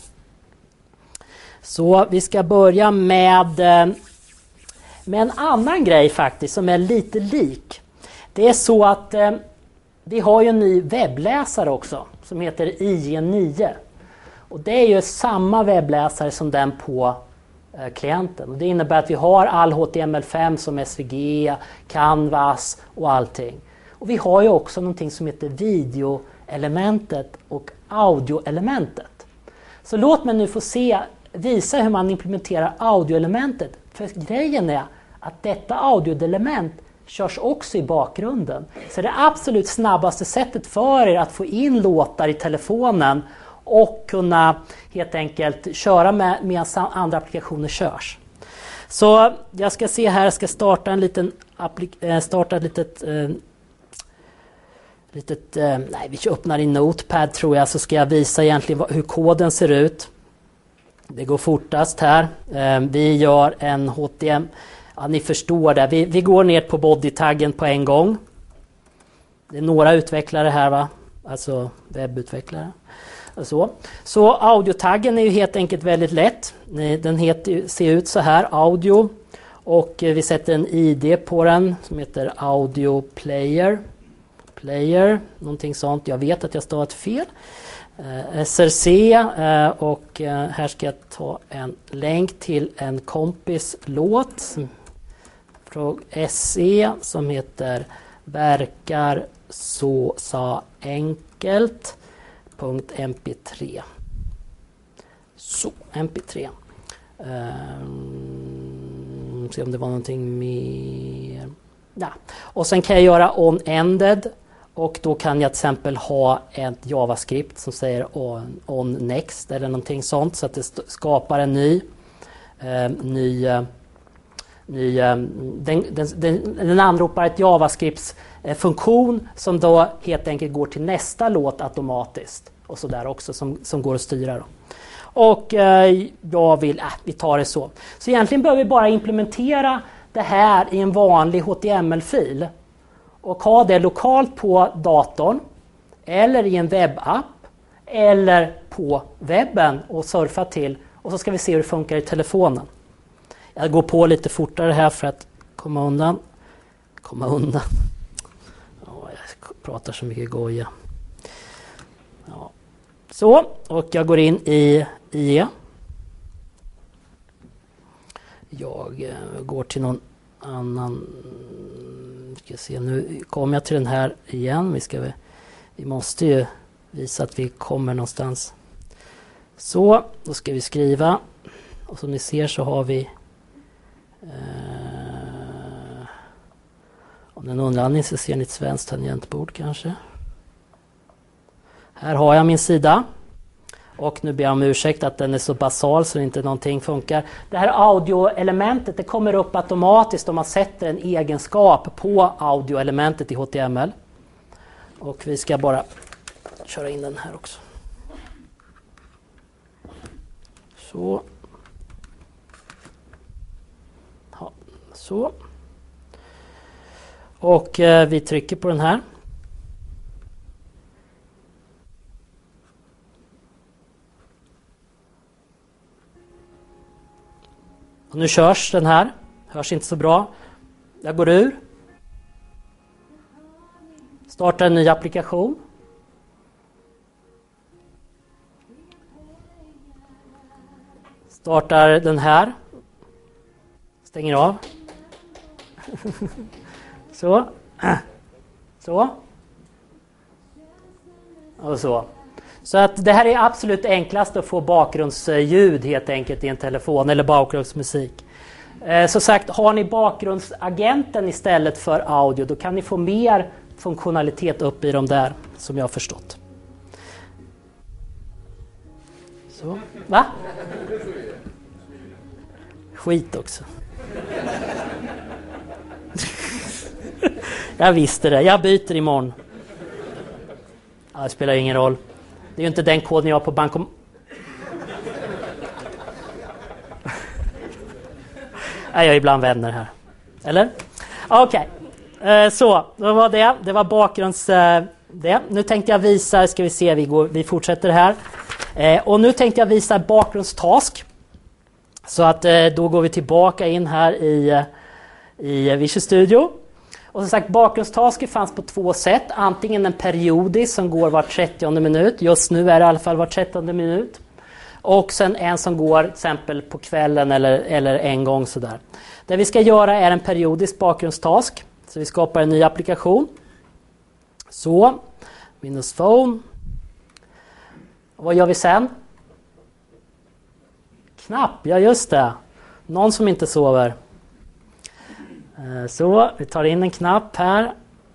Så vi ska börja med, med en annan grej faktiskt som är lite lik. Det är så att eh, vi har ju en ny webbläsare också som heter I G nio. Och det är ju samma webbläsare som den på eh, klienten. Och det innebär att vi har all H T M L fem som S V G, Canvas och allting. Och vi har ju också någonting som heter videoelementet och audioelementet. Så låt mig nu få se, visa hur man implementerar audioelementet. För grejen är att detta audioelement körs också i bakgrunden. Så det absolut snabbaste sättet för er att få in låtar i telefonen och kunna helt enkelt köra med medan andra applikationer körs. Så jag ska se här, jag ska starta en liten starta ett litet eh, litet eh, nej, vi öppnar i Notepad tror jag, så ska jag visa egentligen hur koden ser ut. Det går fortast här. Eh, vi gör en H T M L, ja, ni förstår det. Vi, vi går ner på body-taggen på en gång. Det är några utvecklare här va? Alltså webbutvecklare. Så, så audiotaggen är ju helt enkelt väldigt lätt. Den heter, ser ut så här, audio. Och vi sätter en I D på den som heter audio player. Player, någonting sånt. Jag vet att jag stavat fel. Eh, S R C eh, och eh, här ska jag ta en länk till en kompis låt från S E som heter Verkar så sa enkelt. M P tre. Så, M P tre. Um, se om det var någonting mer. Ja. Och sen kan jag göra on-ended. Och då kan jag till exempel ha ett JavaScript som säger on, on next eller någonting sånt. Så att det skapar en ny. Uh, ny, uh, ny uh, den, den, den, den anropar ett JavaScript-funktion som då helt enkelt går till nästa låt automatiskt. Och så där också som, som går att styra. Då. Och eh, jag vill, äh, vi tar det så. Så egentligen behöver vi bara implementera det här i en vanlig H T M L-fil. Och ha det lokalt på datorn. Eller i en webbapp. Eller på webben och surfa till. Och så ska vi se hur det funkar i telefonen. Jag går på lite fortare här för att komma undan. Komma undan. Oh, jag pratar så mycket goja. Så, och jag går in i I E. Jag eh, går till någon annan. Vi ska se, nu kommer jag till den här igen. Vi, ska, vi måste ju visa att vi kommer någonstans. Så, då ska vi skriva. Och som ni ser så har vi eh, om det är någon anledning så ser ni ett svenskt tangentbord kanske. Här har jag min sida. Och nu ber jag om ursäkt att den är så basal så inte någonting funkar. Det här audioelementet det kommer upp automatiskt om man sätter en egenskap på audioelementet i H T M L. Och vi ska bara köra in den här också. Så. Ja, så. Och eh, vi trycker på den här. Och nu körs den här. Hörs inte så bra. Jag går ur. Startar en ny applikation. Startar den här. Stänger av. Så. Så. Och så. Så att det här är absolut enklast att få bakgrundsljud helt enkelt i en telefon eller bakgrundsmusik. Eh, så sagt, har ni bakgrundsagenten istället för audio då kan ni få mer funktionalitet upp i de där som jag har förstått. Så. Va? Skit också. Jag visste det. Jag byter imorgon. Ja, det spelar ingen roll. Det är ju inte den koden jag har på bankom... Jag är ibland vänner här. Eller? Okej. Okay. Så, då var det. Det var bakgrunds... Det. Nu tänkte jag visa... Ska vi se, vi, går, vi fortsätter här. Och nu tänkte jag visa bakgrundstask. Så att då går vi tillbaka in här i, i Visual Studio. Och som sagt, bakgrundstasker fanns på två sätt. Antingen en periodisk som går var trettionde minut. Just nu är det i alla fall var trettonde minut. Och sen en som går till exempel på kvällen eller, eller en gång sådär. Det vi ska göra är en periodisk bakgrundstask. Så vi skapar en ny applikation. Så, Windows Phone. Och vad gör vi sen? Knapp, ja just det. Någon som inte sover. Så, vi tar in en knapp här.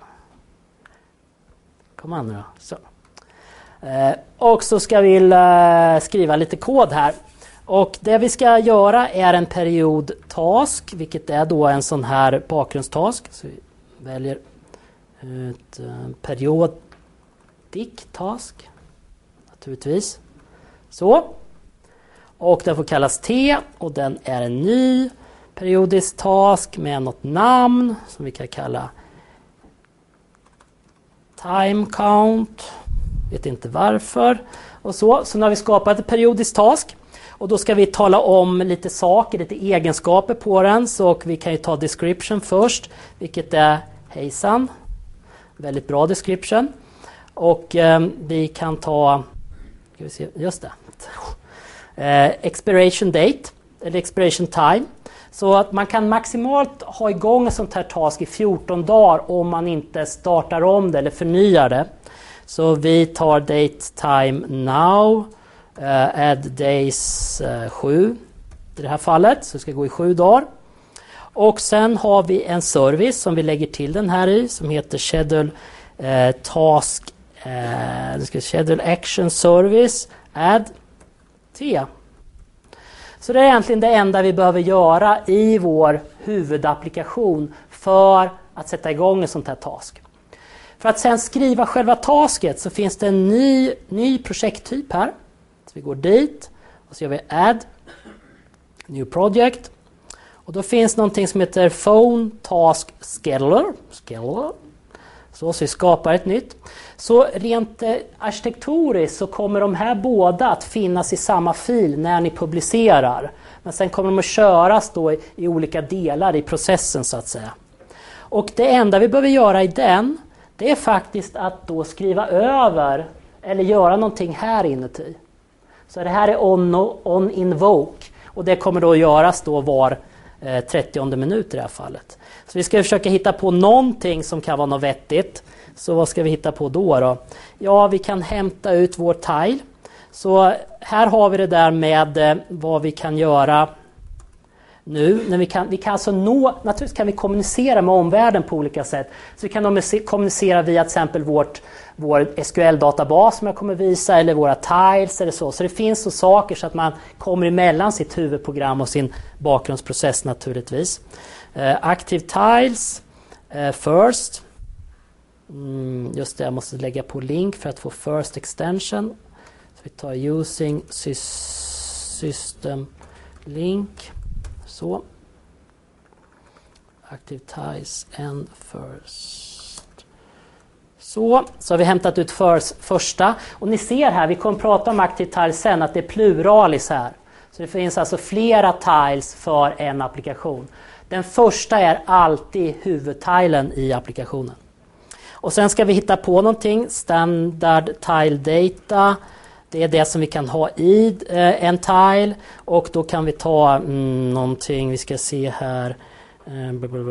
Kom an nu då. Så. Och så ska vi skriva lite kod här. Och det vi ska göra är en periodtask, vilket är då en sån här bakgrundstask. Så vi väljer ut periodic task. Naturligtvis. Så. Och den får kallas T och den är en ny periodisk task med något namn som vi kan kalla time count. Vet inte varför. Och så, så nu har vi skapat en periodisk task. Och då ska vi tala om lite saker, lite egenskaper på den. Så vi kan ju ta description först. Vilket är hejsan. Väldigt bra description. Och eh, vi kan ta... Ska vi se, just det. Eh, expiration date. Eller expiration time. Så att man kan maximalt ha igång en sånt här task i fjorton dagar om man inte startar om det eller förnyar det. Så vi tar date time now, uh, add days uh, sju i det här fallet, så det ska gå i sju dagar. Och sen har vi en service som vi lägger till den här i som heter schedule uh, task, uh, det ska schedule action service, add T. Så det är egentligen det enda vi behöver göra i vår huvudapplikation för att sätta igång en sån här task. För att sen skriva själva tasket så finns det en ny, ny projekttyp här. Så vi går dit och så gör vi add, new project. Och då finns någonting som heter phone task scheduler. scheduler. Så, så vi skapar ett nytt. Så rent eh, arkitektoriskt så kommer de här båda att finnas i samma fil när ni publicerar. Men sen kommer de att köras då i, i olika delar i processen så att säga. Och det enda vi behöver göra i den, det är faktiskt att då skriva över eller göra någonting här inuti. Så det här är on, on invoke och det kommer då göras då var eh, trettionde minut i det här fallet. Så vi ska försöka hitta på någonting som kan vara något vettigt. Så vad ska vi hitta på då då? Ja, vi kan hämta ut vår tile. Så här har vi det där med eh, vad vi kan göra nu. När vi, kan, vi kan alltså nå, naturligtvis kan vi kommunicera med omvärlden på olika sätt. Så vi kan kommunicera via till exempel vårt, vår S Q L-databas som jag kommer visa, eller våra tiles eller så. Så det finns så saker så att man kommer emellan sitt huvudprogram och sin bakgrundsprocess naturligtvis. Uh, active tiles uh, first. Mm, just det, jag måste lägga på link för att få first extension. Så vi tar using system link. Så. Active tiles and first. Så, så har vi hämtat ut first, första. Och ni ser här, vi kommer prata om active tiles sen, att det är pluralis här. Så det finns alltså flera tiles för en applikation. Den första är alltid huvudtilen i applikationen. Och sen ska vi hitta på någonting, standard tile data. Det är det som vi kan ha i eh, en tile. Och då kan vi ta mm, någonting, vi ska se här. Eh,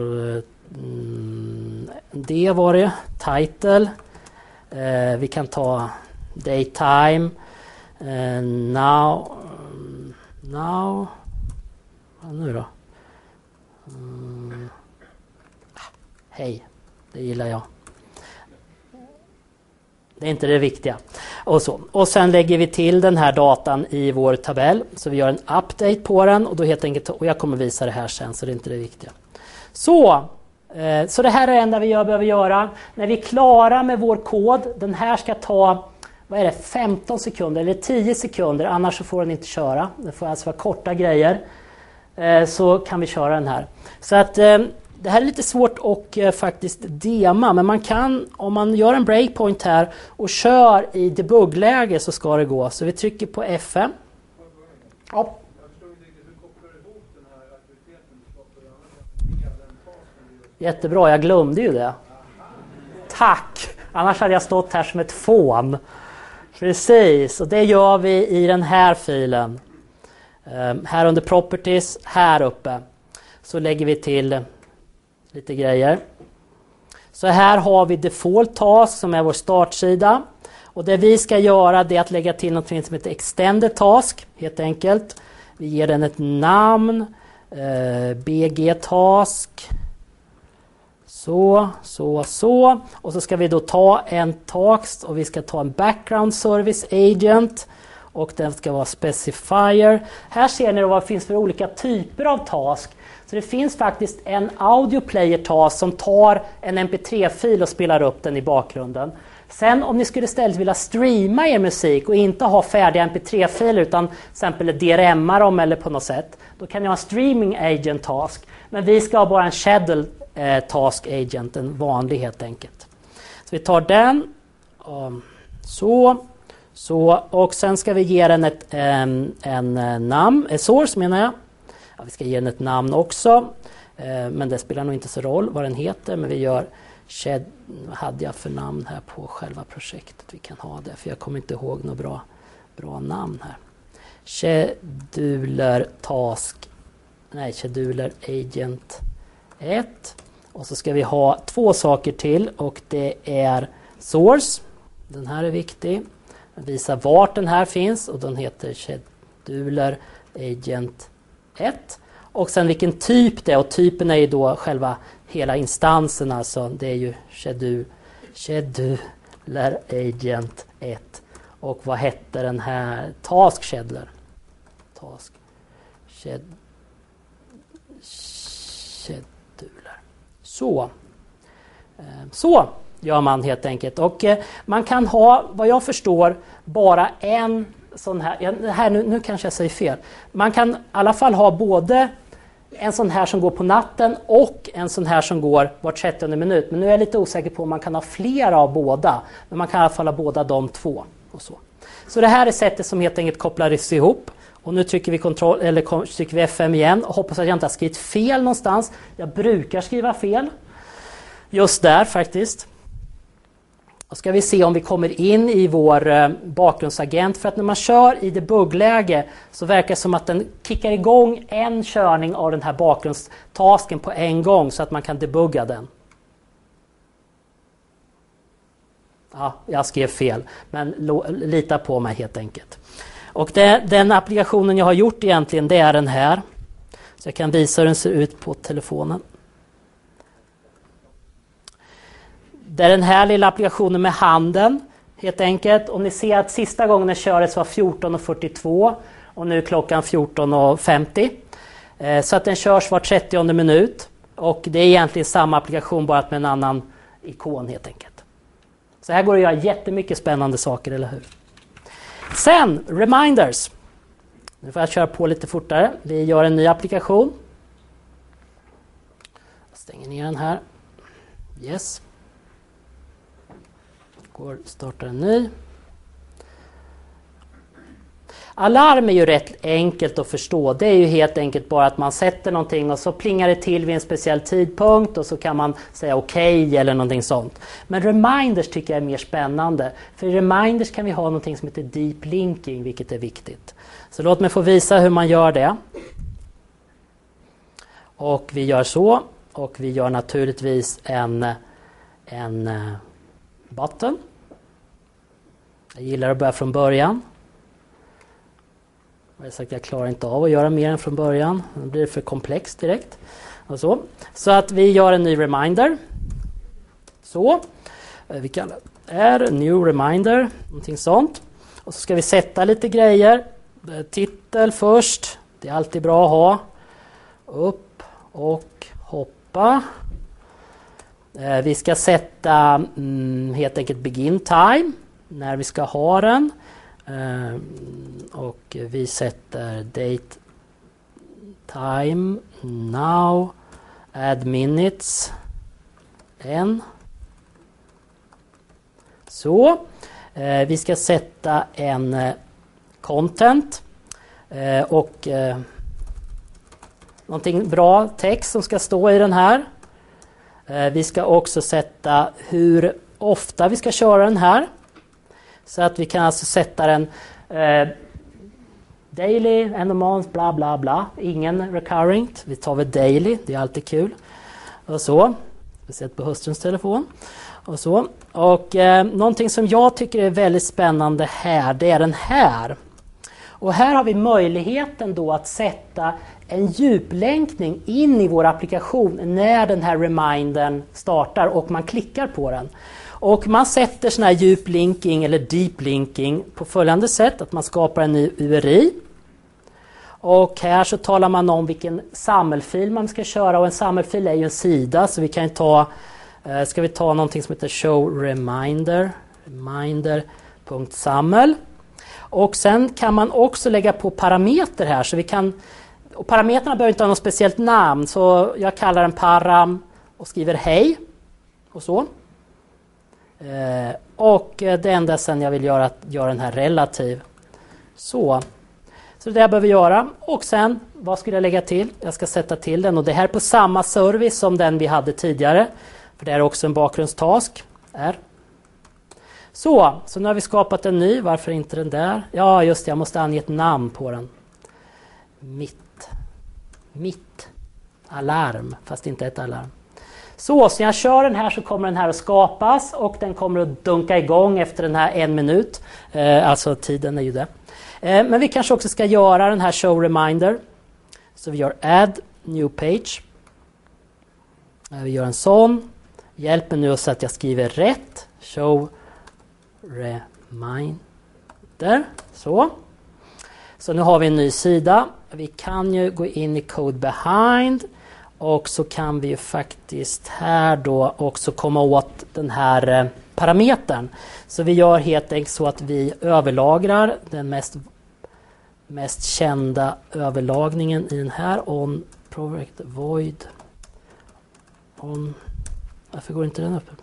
mm, det var det, title. Eh, vi kan ta daytime. Eh, now. Now. Vad nu då? Mm. Hej, det gillar jag. Det är inte det viktiga. Och, så. Och sen lägger vi till den här datan i vår tabell. Så vi gör en update på den. Och, då helt enkelt, och jag kommer visa det här sen, så det är inte det viktiga. Så, eh, så det här är det enda vi gör, behöver göra. När vi är klara med vår kod. Den här ska ta vad är det, femton sekunder eller tio sekunder. Annars så får den inte köra. Det får alltså vara korta grejer. Eh, så kan vi köra den här. Så att... Eh, Det här är lite svårt att eh, faktiskt dema, men man kan, om man gör en breakpoint här och kör i debugläge så ska det gå. Så vi trycker på F fem. Ja. Jättebra, jag glömde ju det. Tack! Annars hade jag stått här som ett fån. Precis, och det gör vi i den här filen. Um, här under properties, här uppe. Så lägger vi till lite grejer. Så här har vi default task som är vår startsida. Och det vi ska göra det är att lägga till något som heter extended task. Helt enkelt. Vi ger den ett namn. Eh, B G task. Så, så, så. Och så ska vi då ta en task och vi ska ta en background service agent. Och den ska vara specifier. Här ser ni vad det finns för olika typer av task. Så det finns faktiskt en audio player task som tar en M P tre-fil och spelar upp den i bakgrunden. Sen om ni skulle istället vilja streama er musik och inte ha färdiga M P tre-filer utan till exempel D R M-a dem eller på något sätt. Då kan ni ha en streaming agent task. Men vi ska ha bara en schedule eh, task agent, en vanlig helt enkelt. Så vi tar den. Um, så. Så. Och sen ska vi ge den ett en, en, en namn, ett source menar jag. Ja, vi ska ge den ett namn också. Eh, men det spelar nog inte så roll vad den heter. Men vi gör shed, vad hade jag för namn här på själva projektet? Vi kan ha det, för jag kommer inte ihåg något bra, bra namn här. Scheduler task, nej scheduler agent ett. Och så ska vi ha två saker till och det är source. Den här är viktig. Visa vart den här finns och den heter scheduler agent ett. Och sen vilken typ det är, och typen är ju då själva hela instansen, alltså det är ju schedule, scheduler agent ett. Och vad hette den här? Task scheduler. Task shed, scheduler. Så. Så gör man helt enkelt. Och man kan ha, vad jag förstår, bara en sån här, ja, här nu, nu kanske jag säger fel. Man kan i alla fall ha både en sån här som går på natten och en sån här som går var trettionde minut. Men nu är jag lite osäker på om man kan ha flera av båda. Men man kan i alla fall ha båda de två. Och så. Så det här är sättet som helt enkelt kopplar ihop. Och nu trycker vi, kontroll, eller trycker vi F fem igen och hoppas att jag inte har skrivit fel någonstans. Jag brukar skriva fel. Just där faktiskt. Då ska vi se om vi kommer in i vår eh, bakgrundsagent. För att när man kör i debuggläge så verkar det som att den kickar igång en körning av den här bakgrundstasken på en gång så att man kan debugga den. Ja, jag skrev fel, men lo, lita på mig helt enkelt. Och det, den applikationen jag har gjort egentligen, det är den här. Så jag kan visa hur den ser ut på telefonen. Det är den här lilla applikationen med handen, helt enkelt. Och ni ser att sista gången den kördes var fjorton fyrtiotvå och nu är klockan fjorton femtio. Så att den körs var trettionde minut. Och det är egentligen samma applikation, bara med en annan ikon helt enkelt. Så här går det att göra jättemycket spännande saker, eller hur? Sen, reminders. Nu får jag köra på lite fortare. Vi gör en ny applikation. Jag stänger ner den här. Yes. Går, startar en ny. Alarm är ju rätt enkelt att förstå. Det är ju helt enkelt bara att man sätter någonting och så plingar det till vid en speciell tidpunkt och så kan man säga okej okay eller någonting sånt. Men reminders tycker jag är mer spännande. För i reminders kan vi ha någonting som heter deep linking, vilket är viktigt. Så låt mig få visa hur man gör det. Och vi gör så. Och vi gör naturligtvis en, en uh, button. Jag gillar att börja från början. Jag har sagt att jag klarar inte av att göra mer än från början. Det blir för komplext direkt. Och så. så att vi gör en ny reminder. Så. Vi kallar det är new reminder. Någonting sånt. Och så ska vi sätta lite grejer. Titel först. Det är alltid bra att ha. Upp och hoppa. Vi ska sätta mm, helt enkelt begin time. När vi ska ha den. Uh, och vi sätter date time now add minutes en så uh, vi ska sätta en uh, content uh, och uh, någonting bra text som ska stå i den här. Uh, vi ska också sätta hur ofta vi ska köra den här. Så att vi kan alltså sätta den eh, daily, end of month, bla bla bla. Ingen recurring. Vi tar väl daily, det är alltid kul. Och så. Speciellt på hustruns telefon. Och så. Och eh, någonting som jag tycker är väldigt spännande här, det är den här. Och här har vi möjligheten då att sätta en djuplänkning in i vår applikation när den här remindern startar och man klickar på den. Och man sätter sån här djuplinking eller deep linking på följande sätt, att man skapar en ny U R I. Och här så talar man om vilken sammelfil man ska köra, och en sammelfil är ju en sida, så vi kan ta eh, ska vi ta någonting som heter show reminder reminder.sammel. Och sen kan man också lägga på parameter här, så vi kan, och parametrarna behöver inte ha något speciellt namn, så jag kallar den param och skriver hej och så. Eh, och det enda sen jag vill göra att göra den här relativ. Så. Så det jag behöver göra. Och sen, vad skulle jag lägga till? Jag ska sätta till den. Och det här är på samma service som den vi hade tidigare. För det är också en bakgrundstask. Är. Så, så nu har vi skapat en ny. Varför inte den där? Ja, just det. Jag måste ange ett namn på den. Mitt. Mitt. Alarm. Fast inte ett alarm. Så, så jag kör den här så kommer den här att skapas och den kommer att dunka igång efter den här en minut. Eh, alltså tiden är ju det. Eh, men vi kanske också ska göra den här show reminder. Så vi gör add new page. Eh, vi gör en sån. Hjälp mig nu så att jag skriver rätt. Show reminder. Så. Så nu har vi en ny sida. Vi kan ju gå in i code behind. Och så kan vi ju faktiskt här då också komma åt den här parametern. Så vi gör helt enkelt så att vi överlagrar den mest, mest kända överlagringen i den här. On project void. On. Varför går inte den upp?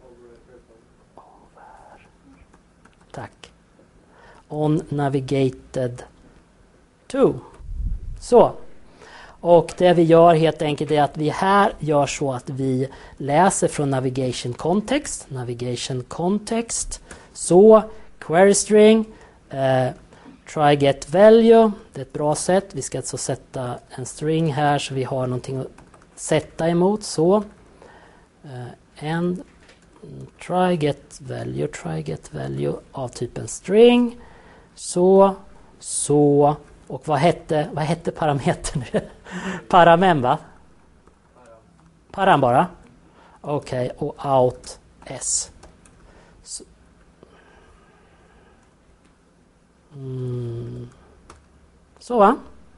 Over. Tack. On navigated to. Så. Och det vi gör helt enkelt är att vi här gör så att vi läser från navigation context. Navigation context. Så, query string. Eh, try get value. Det är ett bra sätt. Vi ska alltså sätta en string här så vi har någonting att sätta emot. Så. Eh, and try get value. Try get value av typen string. Så. Så. Och vad hette, vad hette parametern? Paramen, va? Param bara. Okej, okay, och out s. Så. Mm. Så, va?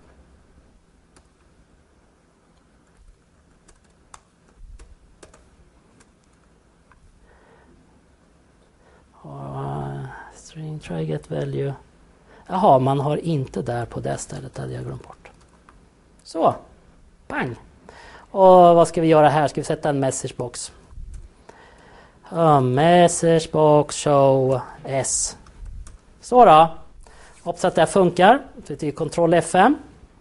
Uh, string try get value. Jaha, man har inte där på det stället, hade jag glömt bort. Så, bang. Och vad ska vi göra här? Ska vi sätta en messagebox? Uh, messagebox show s. Så då. Hoppas att det funkar. Så det är kontroll F M.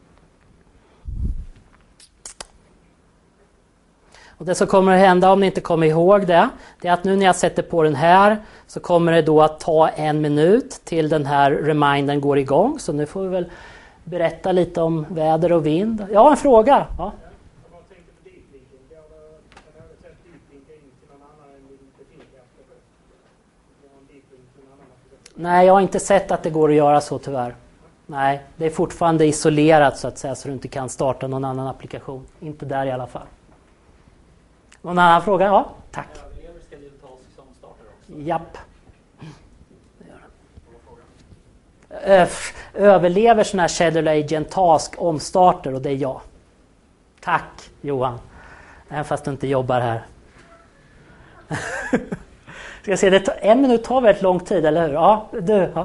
Och det som kommer att hända om ni inte kommer ihåg det, det är att nu när jag sätter på den här så kommer det då att ta en minut till den här remindern går igång. Så nu får vi väl berätta lite om väder och vind. Ja, en fråga. Ja. Jag tänkte på deep linking. Jag hade sett deep linka in till någon annan än min befintliga applikation. Deep link till någon annan applikation. Nej, jag har inte sett att det går att göra så tyvärr. Nej, det är fortfarande isolerat så att säga så du inte kan starta någon annan applikation. Inte där i alla fall. Någon annan fråga? Ja, tack. Överlever schedule task som startar också? Japp. Det gör den. Överlever sådana här schedule agent task omstarter och det är jag. Tack Johan. Även fast du inte jobbar här. Ska jag se, det tar, en minut tar väldigt lång tid, eller hur? Ja, du. Ja.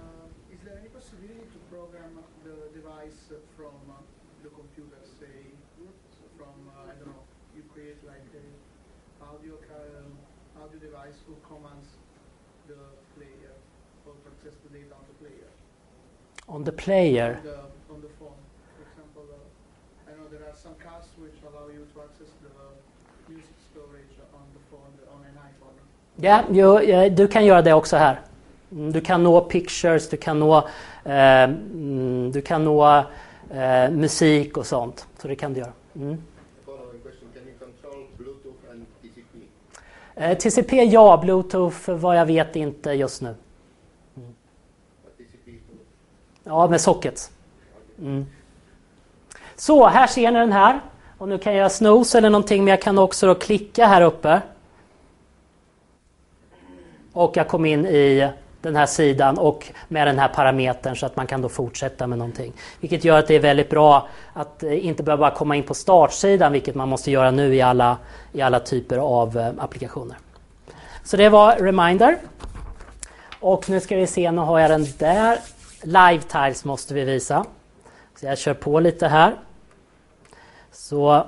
On the player. On the, on the phone. For example, uh, I know there are some cards which allow you to access the music storage on the phone, on an iPhone. Ja, jo, ja, du kan göra det också här. Du kan nå pictures, du kan nå, eh, du kan nå eh, musik och sånt. Så det kan du göra. Mm. Following question, can you control Bluetooth and T C P? Eh, T C P ja, Bluetooth vad jag vet inte just nu. Ja, med sockets. Mm. Så, här ser ni den här. Och nu kan jag göra snooze eller någonting, men jag kan också då klicka här uppe. Och jag kom in i den här sidan och med den här parametern så att man kan då fortsätta med någonting. Vilket gör att det är väldigt bra att inte behöva komma in på startsidan, vilket man måste göra nu i alla, i alla typer av applikationer. Så det var Reminder. Och nu ska vi se, nu har jag den där. Live tiles måste vi visa. Så jag kör på lite här. Så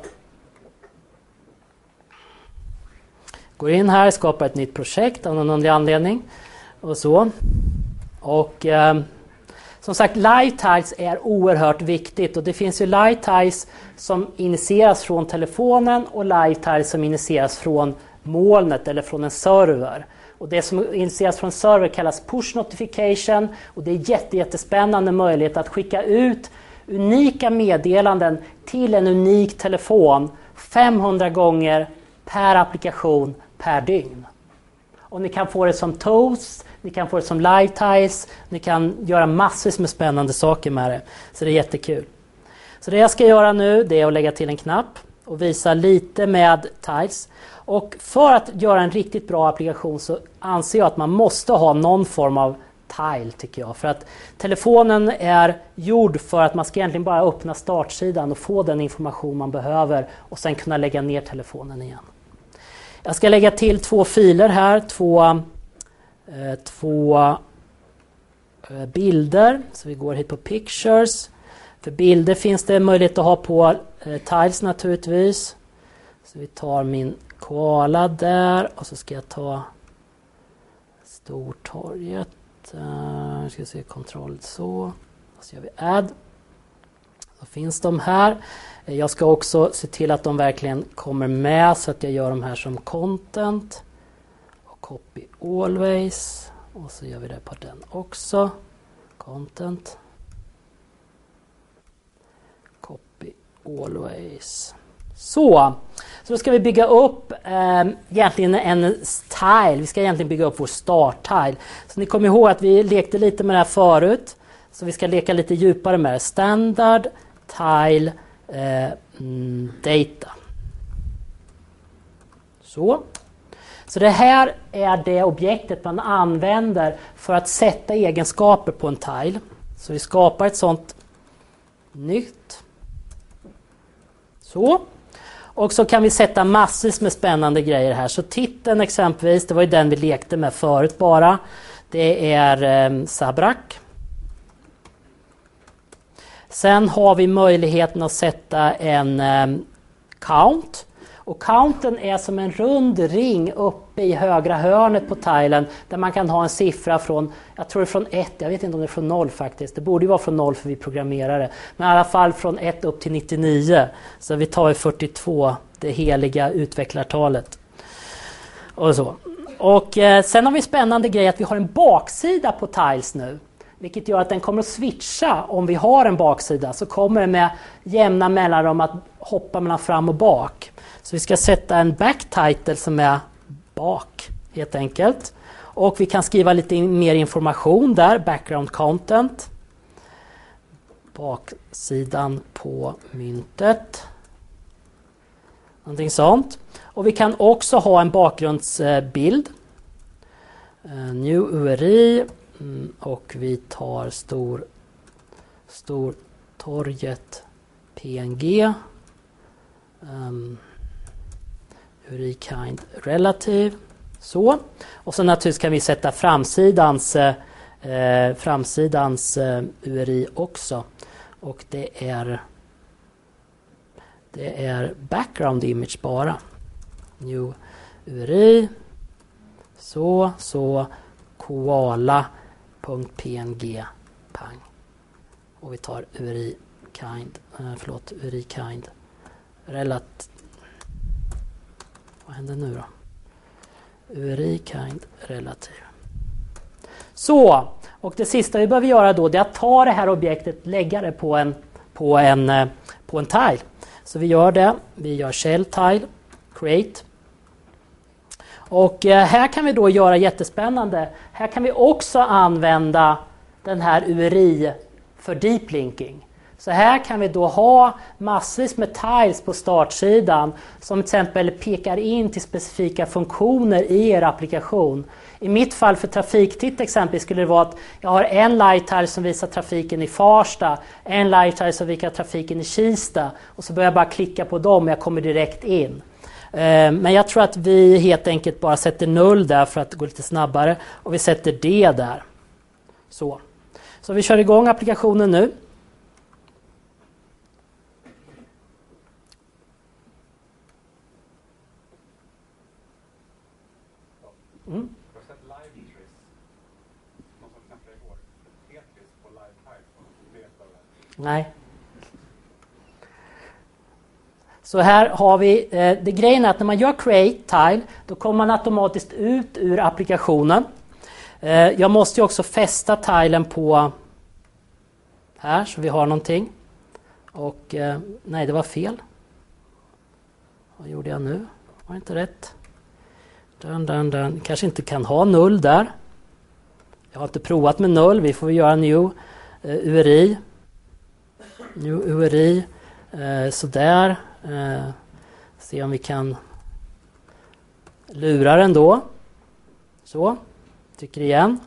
går in här, skapar ett nytt projekt av någon anledning. Och så. Och eh, som sagt, live tiles är oerhört viktigt. Och det finns ju live tiles som initieras från telefonen och live tiles som initieras från molnet eller från en server. Och det som initieras från server kallas push notification och det är jätte, jättespännande möjlighet att skicka ut unika meddelanden till en unik telefon femhundra gånger per applikation per dygn. Och ni kan få det som toast, ni kan få det som live tiles, ni kan göra massor med spännande saker med det. Så det är jättekul. Så det jag ska göra nu, det är att lägga till en knapp och visa lite med tiles. Och för att göra en riktigt bra applikation så anser jag att man måste ha någon form av tile, tycker jag. För att telefonen är gjord för att man ska egentligen bara öppna startsidan och få den information man behöver och sen kunna lägga ner telefonen igen. Jag ska lägga till två filer här, två, eh, två eh, bilder. Så vi går hit på Pictures. För bilder finns det möjlighet att ha på eh, tiles naturligtvis. Så vi tar min koala där och så ska jag ta Stortorget. Uh, ska se kontroll så. Så gör vi add. Då finns de här. Jag ska också se till att de verkligen kommer med så att jag gör de här som content. Och copy always. Och så gör vi det på den också. Content. Copy always. Så. Så då ska vi bygga upp eh, egentligen en tile. Vi ska egentligen bygga upp vår start-tile. Så ni kommer ihåg att vi lekte lite med det här förut. Så vi ska leka lite djupare med det. Standard, tile, eh, mm, data. Så. Så det här är det objektet man använder för att sätta egenskaper på en tile. Så vi skapar ett sånt nytt. Så. Och så kan vi sätta massvis med spännande grejer här. Så titeln exempelvis, det var ju den vi lekte med förut bara. Det är eh, Sabrak. Sen har vi möjligheten att sätta en eh, count. Och counten är som en rund ring uppe i högra hörnet på tilen där man kan ha en siffra från, jag tror det är från ett, jag vet inte om det är från noll faktiskt. Det borde ju vara från noll för vi programmerare. Men i alla fall från ett upp till nittionio. Så vi tar fyrtiotvå, det heliga utvecklartalet. Och så. Och eh, sen har vi spännande grej att vi har en baksida på tiles nu. Vilket gör att den kommer att switcha om vi har en baksida. Så kommer det med jämna mellanrum att hoppa mellan fram och bak. Så vi ska sätta en backtitle som är bak helt enkelt. Och vi kan skriva lite mer information där. Background content. Baksidan på myntet. Någonting sånt. Och vi kan också ha en bakgrundsbild. New U R I. Och vi tar stor, stor torget P N G. Um, U R I kind relative. Så. Och så naturligtvis kan vi sätta framsidans, eh, framsidans eh, U R I också. Och det är, det är background image bara. New U R I. Så, så. Koala.png pang. Och vi tar U R I kind, äh, förlåt, U R I kind relat. Vad händer nu då? U R I kind relativ. Så, och det sista vi behöver göra då det är att ta det här objektet, lägga det på en på en på en tile. Så vi gör det. Vi gör shell tile create. Och här kan vi då göra jättespännande. Här kan vi också använda den här U R I för deep linking. Så här kan vi då ha massvis med tiles på startsidan som till exempel pekar in till specifika funktioner i er applikation. I mitt fall för trafiktitt exempel skulle det vara att jag har en light tile som visar trafiken i Farsta, en light tile som visar trafiken i Kista och så börjar jag bara klicka på dem och jag kommer direkt in. Men jag tror att vi helt enkelt bara sätter noll där för att gå lite snabbare och vi sätter det där. Så, så vi kör igång applikationen nu. Mm. Nej. Så här har vi, eh, det grejen är att när man gör create tile då kommer man automatiskt ut ur applikationen. Eh, jag måste ju också fästa tilen på här så vi har någonting. Och eh, nej, det var fel. Vad gjorde jag nu? Var det inte rätt? Dun, dun, dun. Kanske inte kan ha null där. Jag har inte provat med null. Vi får göra new eh, U R I. New U R I. Eh, så där. Eh, se om vi kan lura den då. Så. Tycker igen.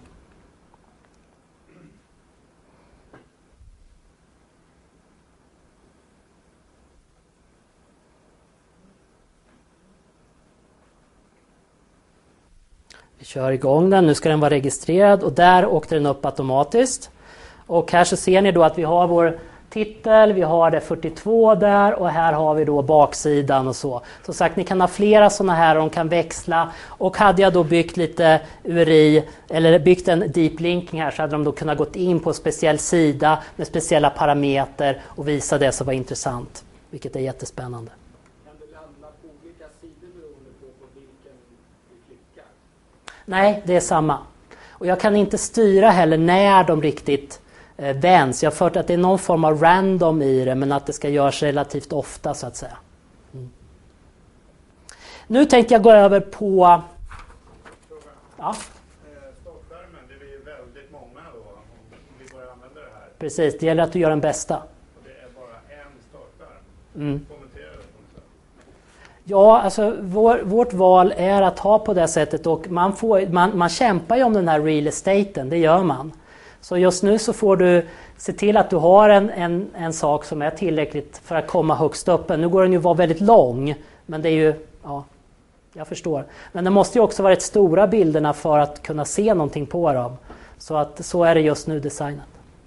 Vi kör igång den. Nu ska den vara registrerad och där åkte den upp automatiskt. Och här så ser ni då att vi har vår titel, vi har det fyrtiotvå där och här har vi då baksidan och så. Som sagt, ni kan ha flera sådana här och de kan växla. Och hade jag då byggt lite U R I eller byggt en deep linking här så hade de då kunnat gått in på en speciell sida med speciella parametrar och visa det som var intressant. Vilket är jättespännande. Kan du landa på olika sidor beroende på, på vilken du klickar? Nej, det är samma. Och jag kan inte styra heller när de riktigt eh, vänds. Jag har fört att det är någon form av random i det, men att det ska göras relativt ofta så att säga. Mm. Nu tänkte jag gå över på... Ja. Startskärmen, det är väldigt många då om vi börjar använda det här. Precis, det gäller att du gör den bästa. Och det är bara en startskärm. Mm. Kommentera det också. Ja, alltså vår, vårt val är att ha på det sättet och man, får, man, man kämpar ju om den här real estaten, det gör man. Så just nu så får du se till att du har en, en, en sak som är tillräckligt för att komma högst upp. Nu går den ju vara väldigt lång, men det är ju, ja, jag förstår. Men det måste ju också vara rätt stora bilderna för att kunna se någonting på dem. Så att så är det just nu designat.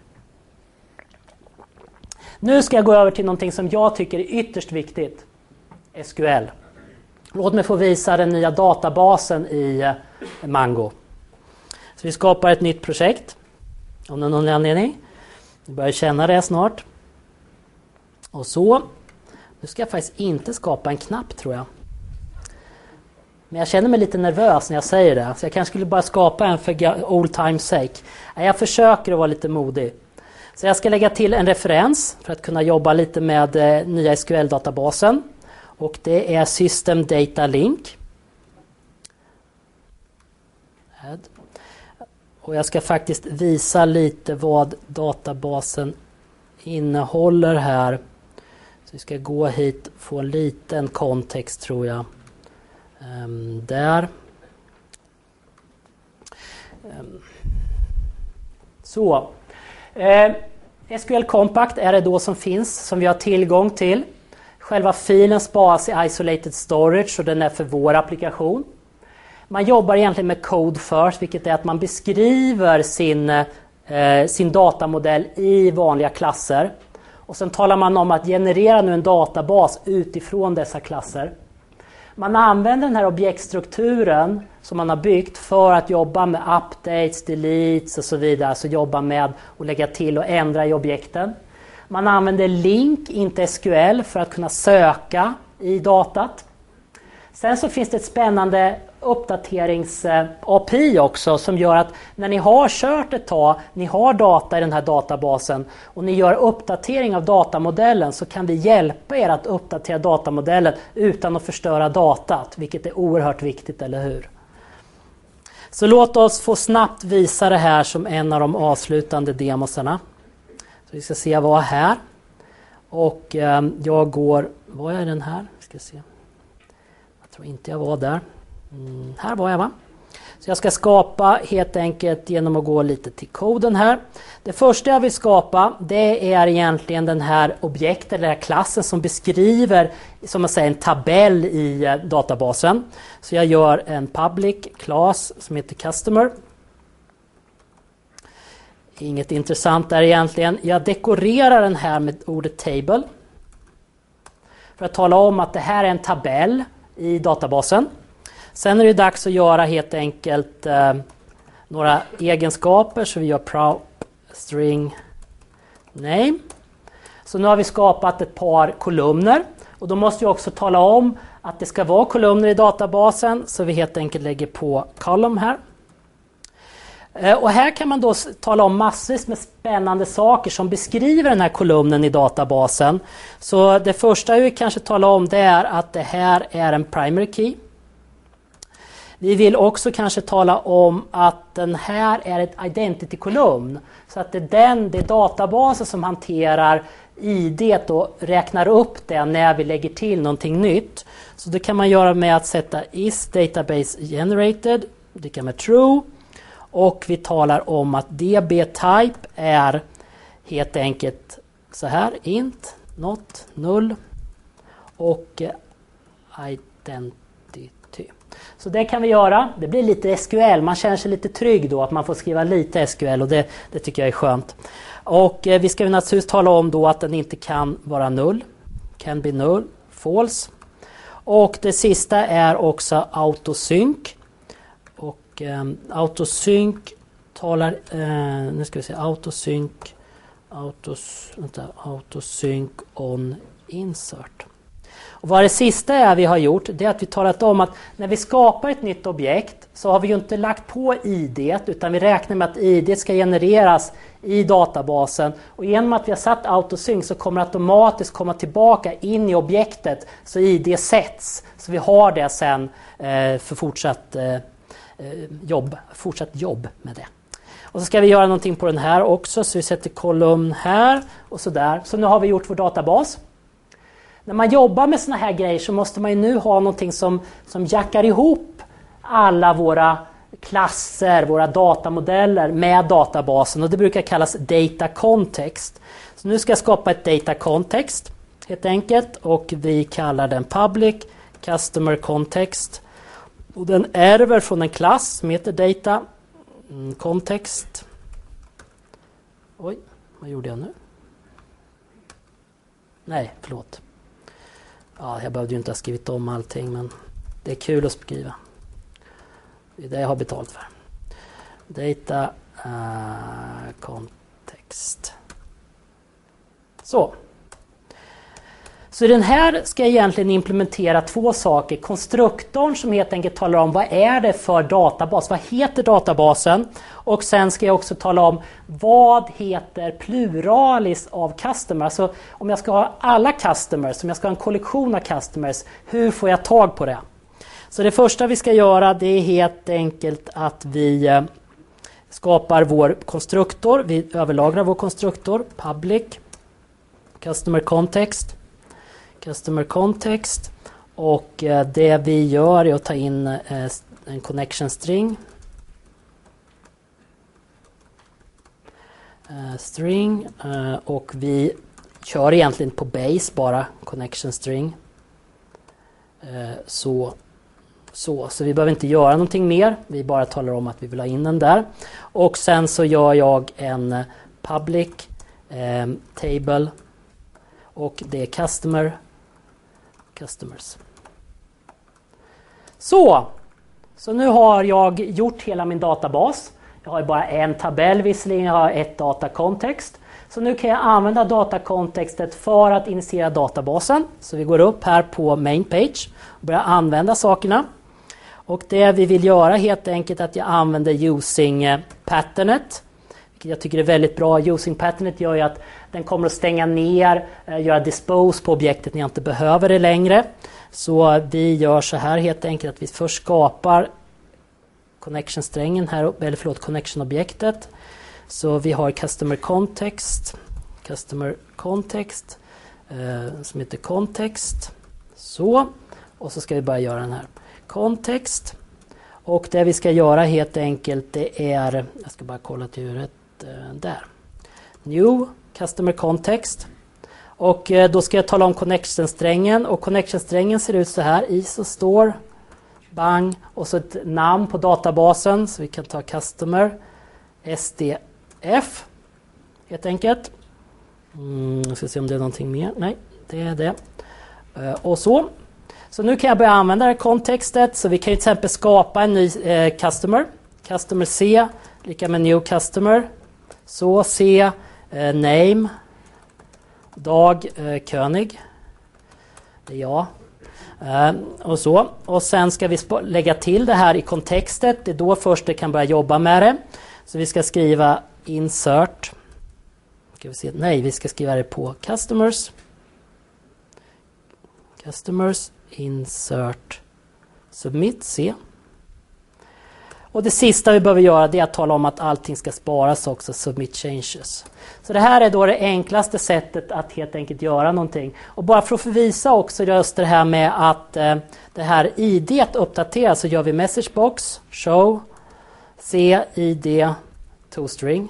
Nu ska jag gå över till någonting som jag tycker är ytterst viktigt. S Q L. Låt mig få visa den nya databasen i Mango. Så vi skapar ett nytt projekt. Om det är någon anledning. Vi börjar känna det snart. Och så. Nu ska jag faktiskt inte skapa en knapp tror jag. Men jag känner mig lite nervös när jag säger det. Så jag kanske skulle bara skapa en för old time's sake. Jag försöker att vara lite modig. Så jag ska lägga till en referens för att kunna jobba lite med eh, nya S Q L-databasen. Och det är System Data Link. Och jag ska faktiskt visa lite vad databasen innehåller här. Så vi ska gå hit och få en liten kontext tror jag. Um, där. Um. Så. Uh, S Q L Compact är det då som finns, som vi har tillgång till. Själva filen sparas i isolated storage och den är för vår applikation. Man jobbar egentligen med code first, vilket är att man beskriver sin, eh, sin datamodell i vanliga klasser. Och sen talar man om att generera nu en databas utifrån dessa klasser. Man använder den här objektstrukturen som man har byggt för att jobba med updates, deletes och så vidare. Alltså jobba med att lägga till och ändra i objekten. Man använder link, inte S Q L, för att kunna söka i datat. Sen så finns det ett spännande uppdaterings-A P I också som gör att när ni har kört ett tag, ni har data i den här databasen och ni gör uppdatering av datamodellen så kan vi hjälpa er att uppdatera datamodellen utan att förstöra datat, vilket är oerhört viktigt, eller hur? Så låt oss få snabbt visa det här som en av de avslutande demosarna. Så vi ska se vad här. Och eh, jag går, var jag i den här? Vi ska se. Jag tror inte jag var där. Mm, här var jag va? Så jag ska skapa helt enkelt genom att gå lite till koden här. Det första jag vill skapa det är egentligen den här objektet eller den här klassen som beskriver som man säger en tabell i eh, databasen. Så jag gör en public class som heter customer. Inget intressant där egentligen. Jag dekorerar den här med ordet table. För att tala om att det här är en tabell i databasen. Sen är det dags att göra helt enkelt eh, några egenskaper. Så vi gör prop string name. Så nu har vi skapat ett par kolumner. Och då måste vi också tala om att det ska vara kolumner i databasen. Så vi helt enkelt lägger på column här. Och här kan man då tala om massvis med spännande saker som beskriver den här kolumnen i databasen. Så det första vi kanske talar om det är att det här är en primary key. Vi vill också kanske tala om att den här är ett identity-kolumn. Så att det är den, det är databasen som hanterar I D och räknar upp det när vi lägger till någonting nytt. Så det kan man göra med att sätta is database generated. Det kan vara true. Och vi talar om att db-type är helt enkelt så här, int, not, null och identity. Så det kan vi göra. Det blir lite S Q L. Man känner sig lite trygg då att man får skriva lite S Q L och det, det tycker jag är skönt. Och eh, vi ska naturligtvis tala om då att den inte kan vara null. Can be null, false. Och det sista är också autosync. Och eh, autosync talar, eh, nu ska vi se, autosync, autos, vänta, autosync on insert. Och vad det sista är vi har gjort, det är att vi talat om att när vi skapar ett nytt objekt så har vi ju inte lagt på I D, utan vi räknar med att I D ska genereras i databasen. Och genom att vi har satt autosync så kommer det automatiskt komma tillbaka in i objektet så I D sätts. Så vi har det sen eh, för fortsatt, eh, jobb, fortsatt jobb med det. Och så ska vi göra någonting på den här också, så vi sätter kolumn här och så där. Så nu har vi gjort vår databas. När man jobbar med såna här grejer så måste man ju nu ha någonting som, som jackar ihop alla våra klasser, våra datamodeller med databasen. Och det brukar kallas data context. Så nu ska jag skapa ett data context helt enkelt. Och vi kallar den public customer context. Och den ärver från en klass som heter data context. Oj, vad gjorde jag nu? Nej, förlåt. Ja, jag behövde ju inte ha skrivit om allting, men det är kul att skriva. Det är det jag har betalt för. Data uh, context. Så. Så den här ska jag egentligen implementera två saker. Konstruktorn som helt enkelt talar om vad är det för databas. Vad heter databasen? Och sen ska jag också tala om vad heter pluralis av customers. Alltså om jag ska ha alla customers, om jag ska ha en kollektion av customers, hur får jag tag på det? Så det första vi ska göra, det är helt enkelt att vi skapar vår konstruktor. Vi överlagrar vår konstruktor. Public customer context. Customer context. Och det vi gör är att ta in en connection string. String. Och vi kör egentligen på base bara connection string. Så Så, så vi behöver inte göra någonting mer. Vi bara talar om att vi vill ha in den där. Och sen så gör jag en public eh, table. Och det är customer. Customers. Så. Så nu har jag gjort hela min databas. Jag har bara en tabell visserligen. Jag har ett datakontext. Så nu kan jag använda datakontextet för att initiera databasen. Så vi går upp här på main page och börjar använda sakerna. Och det vi vill göra helt enkelt att jag använder using patternet. Vilket jag tycker är väldigt bra. Using patternet gör ju att den kommer att stänga ner, göra dispose på objektet när jag inte behöver det längre. Så vi gör så här helt enkelt att vi först skapar connection-strängen här uppe, eller förlåt connection-objektet. Så vi har customer context, customer context eh, som heter context. Så, och så ska vi bara göra den här context. Och det vi ska göra helt enkelt det är, jag ska bara kolla till huret eh, där. New customer context. Och eh, då ska jag tala om connection-strängen. Och connection-strängen ser ut så här. iso store, bang, och så ett namn på databasen. Så vi kan ta customer, sdf, helt enkelt. Mm, jag ska se om det är någonting mer. Nej, det är det. Uh, och så. Så nu kan jag börja använda det här kontextet. Så vi kan till exempel skapa en ny eh, customer. Customer C, lika med new customer. Så C, eh, name, Dag eh, König. Det är jag. Uh, och så. Och sen ska vi lägga till det här i kontextet. Det är då först det kan börja jobba med det. Så vi ska skriva insert. Ska vi se? Nej, vi ska skriva det på customers. Customers, insert, submit, C. Och det sista vi behöver göra det är att tala om att allting ska sparas också, submit changes. Så det här är då det enklaste sättet att helt enkelt göra någonting. Och bara för att förvisa också just det här med att eh, det här I D uppdateras så gör vi messagebox, show, C, I D, toString.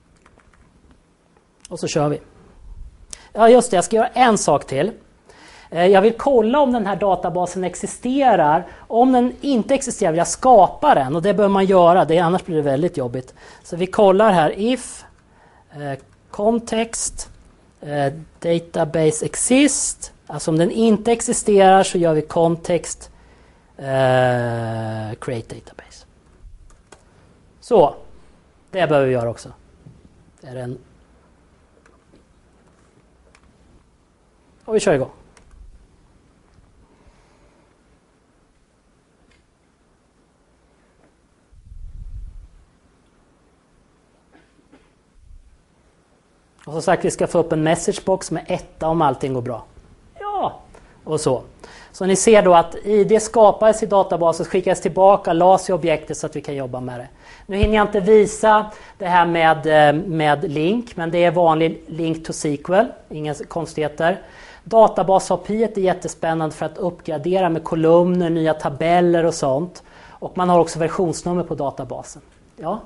Och så kör vi. Ja just det, jag ska göra en sak till. Eh, jag vill kolla om den här databasen existerar. Om den inte existerar vill jag skapa den, och det bör man göra, det, annars blir det väldigt jobbigt. Så vi kollar här if eh, context eh, database exist. Alltså om den inte existerar så gör vi context eh, create database. Så, det behöver vi göra också. Det är en... Och vi kör igång. Och som sagt, vi ska få upp en messagebox med etta om allting går bra. Ja, och så. Så ni ser då att I D skapades i databasen, skickades tillbaka, lades i objektet så att vi kan jobba med det. Nu hinner jag inte visa det här med, med link, men det är vanlig link to S Q L, inga konstigheter. Databas-A P I är jättespännande för att uppgradera med kolumner, nya tabeller och sånt. Och man har också versionsnummer på databasen. Ja?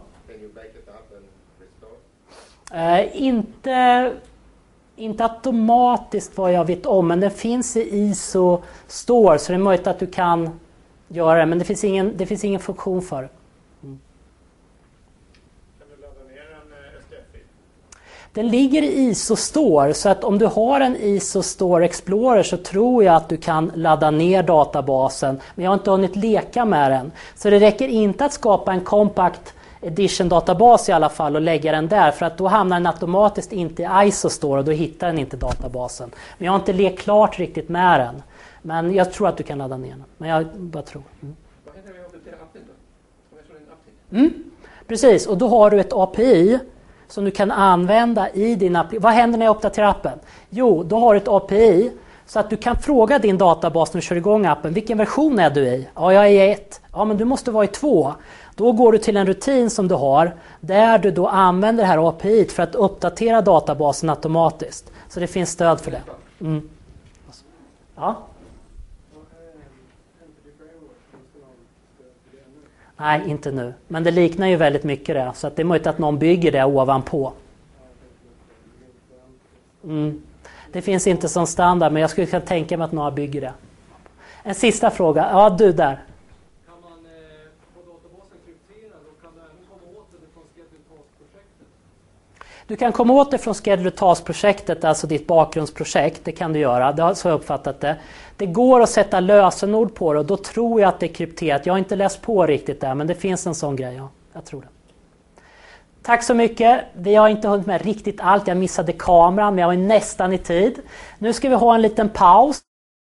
Eh, inte, inte automatiskt vad jag vet om, men den finns i I S O Store, så det är möjligt att du kan göra det, men det finns ingen, det finns ingen funktion för det. Mm. Kan du ladda ner en S D F-fil? Den ligger i I S O Store, så att om du har en I S O Store Explorer så tror jag att du kan ladda ner databasen, men jag har inte hunnit leka med den. Så det räcker inte att skapa en compact edition-databas i alla fall och lägga den där, för att då hamnar den automatiskt inte i I S O Store och då hittar den inte databasen. Men jag har inte lekt klart riktigt med den. Men jag tror att du kan ladda ner den. Men jag bara tror. Mm. Vad händer med att uppdatera appen då? Om jag slår in appen? Mm. Precis, och då har du ett A P I som du kan använda i din app. Vad händer när jag uppdaterar appen? Jo, då har du ett A P I så att du kan fråga din databas när du kör igång appen. Vilken version är du i? Ja, jag är i ett. Ja, men du måste vara i två. Då går du till en rutin som du har där du då använder det här A P I för att uppdatera databasen automatiskt. Så det finns stöd för det. Mm. Ja. Nej, inte nu. Men det liknar ju väldigt mycket det. Så att det är möjligt att någon bygger det ovanpå. Mm. Det finns inte som standard, men jag skulle kunna tänka mig att några bygger det. En sista fråga. Ja, du där. Kan man eh, få databasen krypterad och kan du även komma åt det från Schedule Task-projektet? Du kan komma åt det från Schedule Task-projektet, alltså ditt bakgrundsprojekt. Det kan du göra, det har så jag uppfattat det. Det går att sätta lösenord på det och då tror jag att det är krypterat. Jag har inte läst på riktigt där, men det finns en sån grej. Ja, jag tror det. Tack så mycket. Vi har inte hunnit med riktigt allt. Jag missade kameran, men jag var nästan i tid. Nu ska vi ha en liten paus.